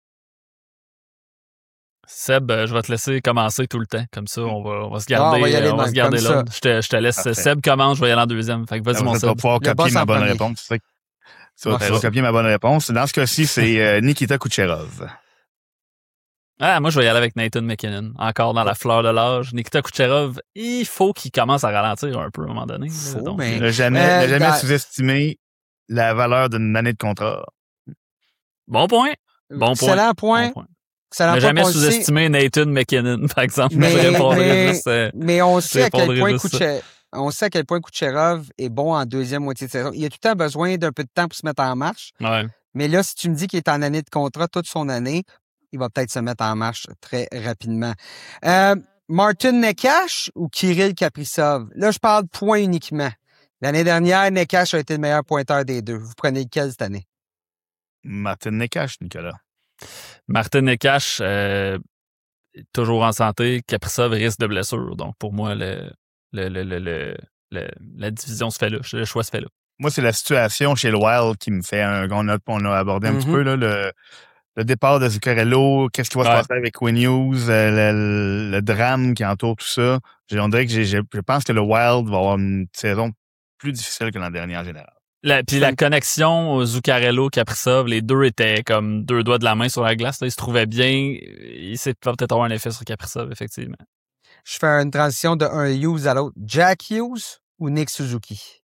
Seb, je vais te laisser commencer tout le temps. Comme ça, on va se garder, on va se garder là. Je te laisse. Parfait. Seb commence, je vais y aller en deuxième. Fait que vas-y, mon Seb. Tu vas pouvoir copier ma bonne réponse. Tu vas copier ma bonne réponse. Dans ce cas-ci, c'est Nikita Kucherov. Moi, je vais y aller avec Nathan McKinnon. Encore dans la fleur de l'âge. Nikita Kucherov, il faut qu'il commence à ralentir un peu à un moment donné. Il n'a jamais sous-estimé la valeur d'une année de contrat. Bon point. Excellent point. Il n'a jamais sous-estimé Nathan McKinnon, par exemple. Mais on sait à quel point Kucherov est bon en deuxième moitié de saison. Il a tout le temps besoin d'un peu de temps pour se mettre en marche. Ouais. Mais là, si tu me dis qu'il est en année de contrat toute son année, il va peut-être se mettre en marche très rapidement. Martin Necas ou Kirill Kaprizov? Là, je parle points uniquement. L'année dernière, Necas a été le meilleur pointeur des deux. Vous prenez lequel cette année? Martin Necas, Nicolas. Martin Necas, toujours en santé. Kaprizov risque de blessure. Donc, pour moi, la division se fait là. Le choix se fait là. Moi, c'est la situation chez le Wild qui me fait on a abordé un petit peu là, le départ de Zuccarello, qu'est-ce qui va se passer avec Quinn Hughes, le drame qui entoure tout ça. On dirait que je pense que le Wild va avoir une saison plus difficile que l'an dernier en général. Puis la connexion Zuccarello-Kaprizov, les deux étaient comme deux doigts de la main sur la glace. Là, ils se trouvaient bien. Il va peut-être avoir un effet sur Kaprizov, effectivement. Je fais une transition de un Hughes à l'autre. Jack Hughes ou Nick Suzuki?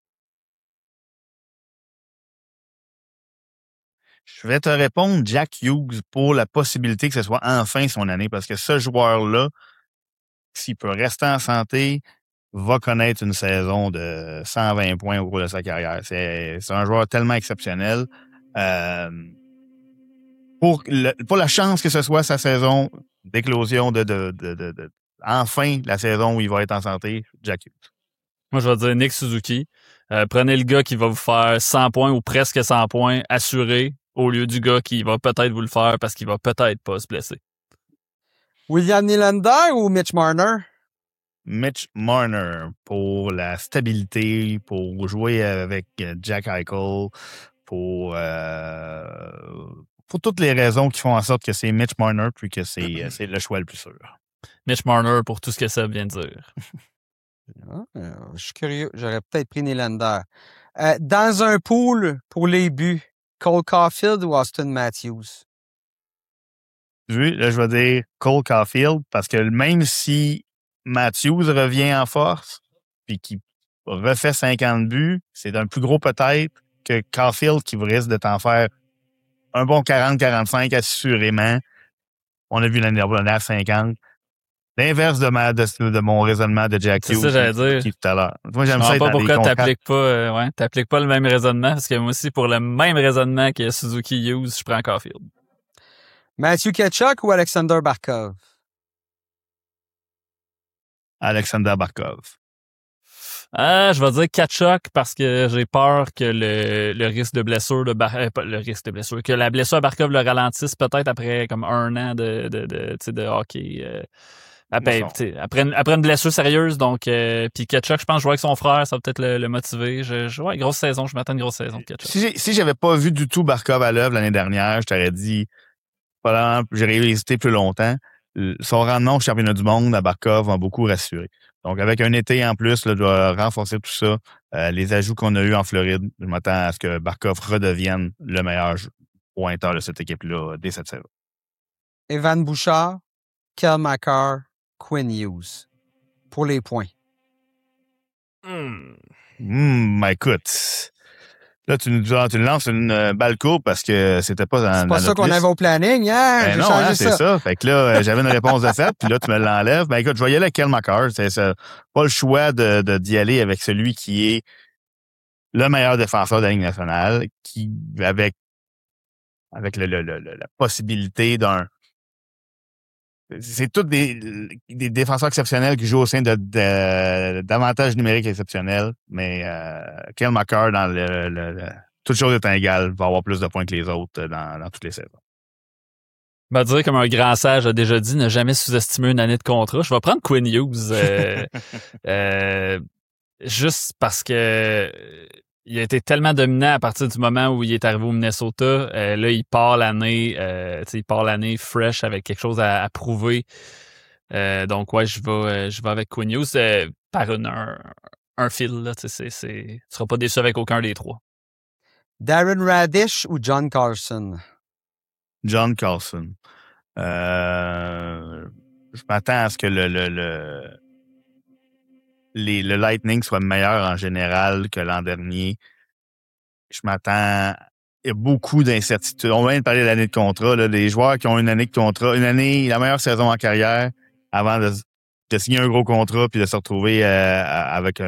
Je vais te répondre Jack Hughes pour la possibilité que ce soit enfin son année, parce que ce joueur-là, s'il peut rester en santé, va connaître une saison de 120 points au cours de sa carrière. C'est un joueur tellement exceptionnel. Pour la chance que ce soit sa saison d'éclosion enfin la saison où il va être en santé, Jack Hughes. Moi, je vais dire Nick Suzuki. Prenez le gars qui va vous faire 100 points ou presque 100 points assurés au lieu du gars qui va peut-être vous le faire parce qu'il va peut-être pas se blesser. William Nylander ou Mitch Marner? Mitch Marner pour la stabilité, pour jouer avec Jack Eichel, pour toutes les raisons qui font en sorte que c'est Mitch Marner puis que c'est le choix le plus sûr. Mitch Marner pour tout ce que ça vient de dire. Je suis curieux. J'aurais peut-être pris Nylander. Dans un pool pour les buts, Cole Caulfield ou Austin Matthews? Oui, là, je vais dire Cole Caulfield parce que même si Matthews revient en force puis qu'il refait 50 buts, c'est un plus gros peut-être que Caulfield qui risque de t'en faire un bon 40-45 assurément. On a vu l'année dernière 50. L'inverse de mon raisonnement de Jack Hughes. C'est ça, j'allais dire. Tout à l'heure. Moi, j'aime ça. Je ne sais pas pourquoi t'appliques pas le même raisonnement, parce que moi aussi, pour le même raisonnement que Suzuki Hughes, je prends Caulfield. Matthew Tkachuk ou Alexander Barkov? Alexander Barkov. Je vais dire Tkachuk parce que j'ai peur que le risque de blessure que la blessure à Barkov le ralentisse peut-être après comme un an de hockey. Après une blessure sérieuse, donc puis Tkachuk, je pense jouer avec son frère, ça va peut-être le motiver. Grosse saison, je m'attends à une grosse saison de Tkachuk. Si j'avais pas vu du tout Barkov à l'œuvre l'année dernière, je t'aurais dit j'aurais hésité plus longtemps. Son rendement au championnat du monde à Barkov m'a beaucoup rassuré. Donc, avec un été en plus, là, doit renforcer tout ça. Les ajouts qu'on a eus en Floride, je m'attends à ce que Barkov redevienne le meilleur pointeur de cette équipe-là dès cette saison. Evan Bouchard, Kel Makar, Quinn Hughes. Pour les points. Écoute. Là, tu nous lances une balle courbe parce que c'était pas dans c'est pas dans ça qu'on avait au planning, hein? Ben non, c'est ça. Fait que là, j'avais une réponse de fait, puis là, tu me l'enlèves. Ben écoute, je vais y aller avec Kel Makar. C'est pas le choix d'y aller avec celui qui est le meilleur défenseur de la Ligue nationale, qui, avec la possibilité d'un... C'est tous des défenseurs exceptionnels qui jouent au sein d'avantages numériques exceptionnels, mais Kel Makar, dans toute chose étant égale, va avoir plus de points que les autres dans toutes les saisons. Ben, dire comme un grand sage a déjà dit, ne jamais sous-estimer une année de contrat. Je vais prendre Quinn Hughes juste parce que il a été tellement dominant à partir du moment où il est arrivé au Minnesota. Là, il part l'année fresh avec quelque chose à prouver. Donc, ouais, je vais avec Quinn Hughes par un fil. Là, tu seras pas déçu avec aucun des trois. Darren Radish ou John Carlson? John Carlson. Je m'attends à ce que le Lightning soit meilleur en général que l'an dernier. Je m'attends... Il y a beaucoup d'incertitudes. On vient de parler de l'année de contrat. Là, des joueurs qui ont une année de contrat, la meilleure saison en carrière, avant de signer un gros contrat puis de se retrouver avec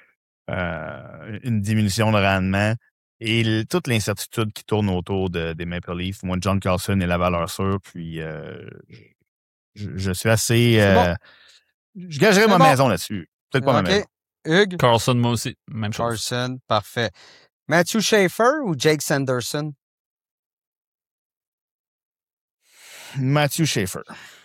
une diminution de rendement. Et toute l'incertitude qui tourne autour des Maple Leafs. Moi, John Carlson est la valeur sûre. Puis je suis assez... Bon. Je gagerais ma maison là-dessus. Peut-être pas ma maison. Hugues? Carlson, moi aussi. Même chose. Carlson, parfait. Matthew Schaefer ou Jake Sanderson? Matthew Schaefer.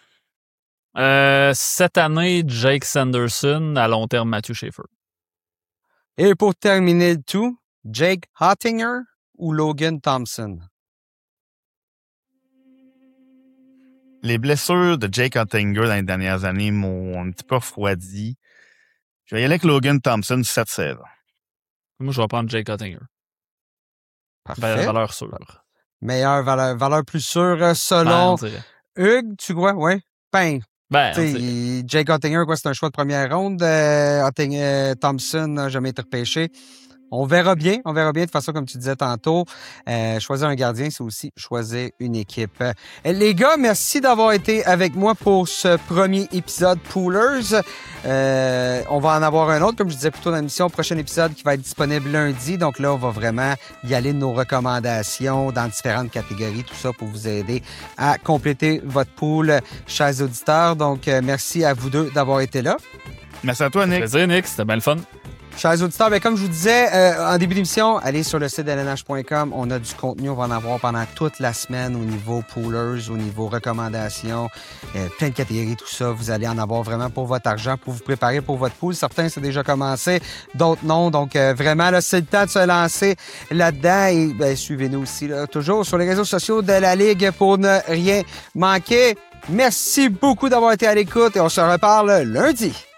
Cette année, Jake Sanderson. À long terme, Matthew Schaefer. Et pour terminer le tout, Jake Ottinger ou Logan Thompson? Les blessures de Jake Ottinger dans les dernières années m'ont un petit peu refroidi. Je vais y aller avec Logan Thompson cette saison. Moi, je vais prendre Jake Ottinger. Parfait. Valeur sûre. Meilleure valeur plus sûre selon Hugues, tu crois? Oui. Jake Ottinger, c'est un choix de première ronde. Thompson n'a jamais été repêché. On verra bien. De toute façon, comme tu disais tantôt, choisir un gardien, c'est aussi choisir une équipe. Les gars, merci d'avoir été avec moi pour ce premier épisode Poolers. On va en avoir un autre, comme je disais plus tôt dans l'émission, prochain épisode qui va être disponible lundi. Donc là, on va vraiment y aller de nos recommandations dans différentes catégories, tout ça pour vous aider à compléter votre pool, chers auditeurs. Donc, merci à vous deux d'avoir été là. Merci à toi, Nick. Plaisir, Nick. C'était bien le fun. Chers auditeurs, comme je vous disais en début d'émission, allez sur le site de LNH.com. On a du contenu, on va en avoir pendant toute la semaine au niveau poolers, au niveau recommandations, plein de catégories, tout ça. Vous allez en avoir vraiment pour votre argent, pour vous préparer pour votre pool. Certains, c'est déjà commencé, d'autres non. Donc, vraiment, là, c'est le temps de se lancer là-dedans. Et suivez-nous aussi, là, toujours sur les réseaux sociaux de la Ligue pour ne rien manquer. Merci beaucoup d'avoir été à l'écoute et on se reparle lundi.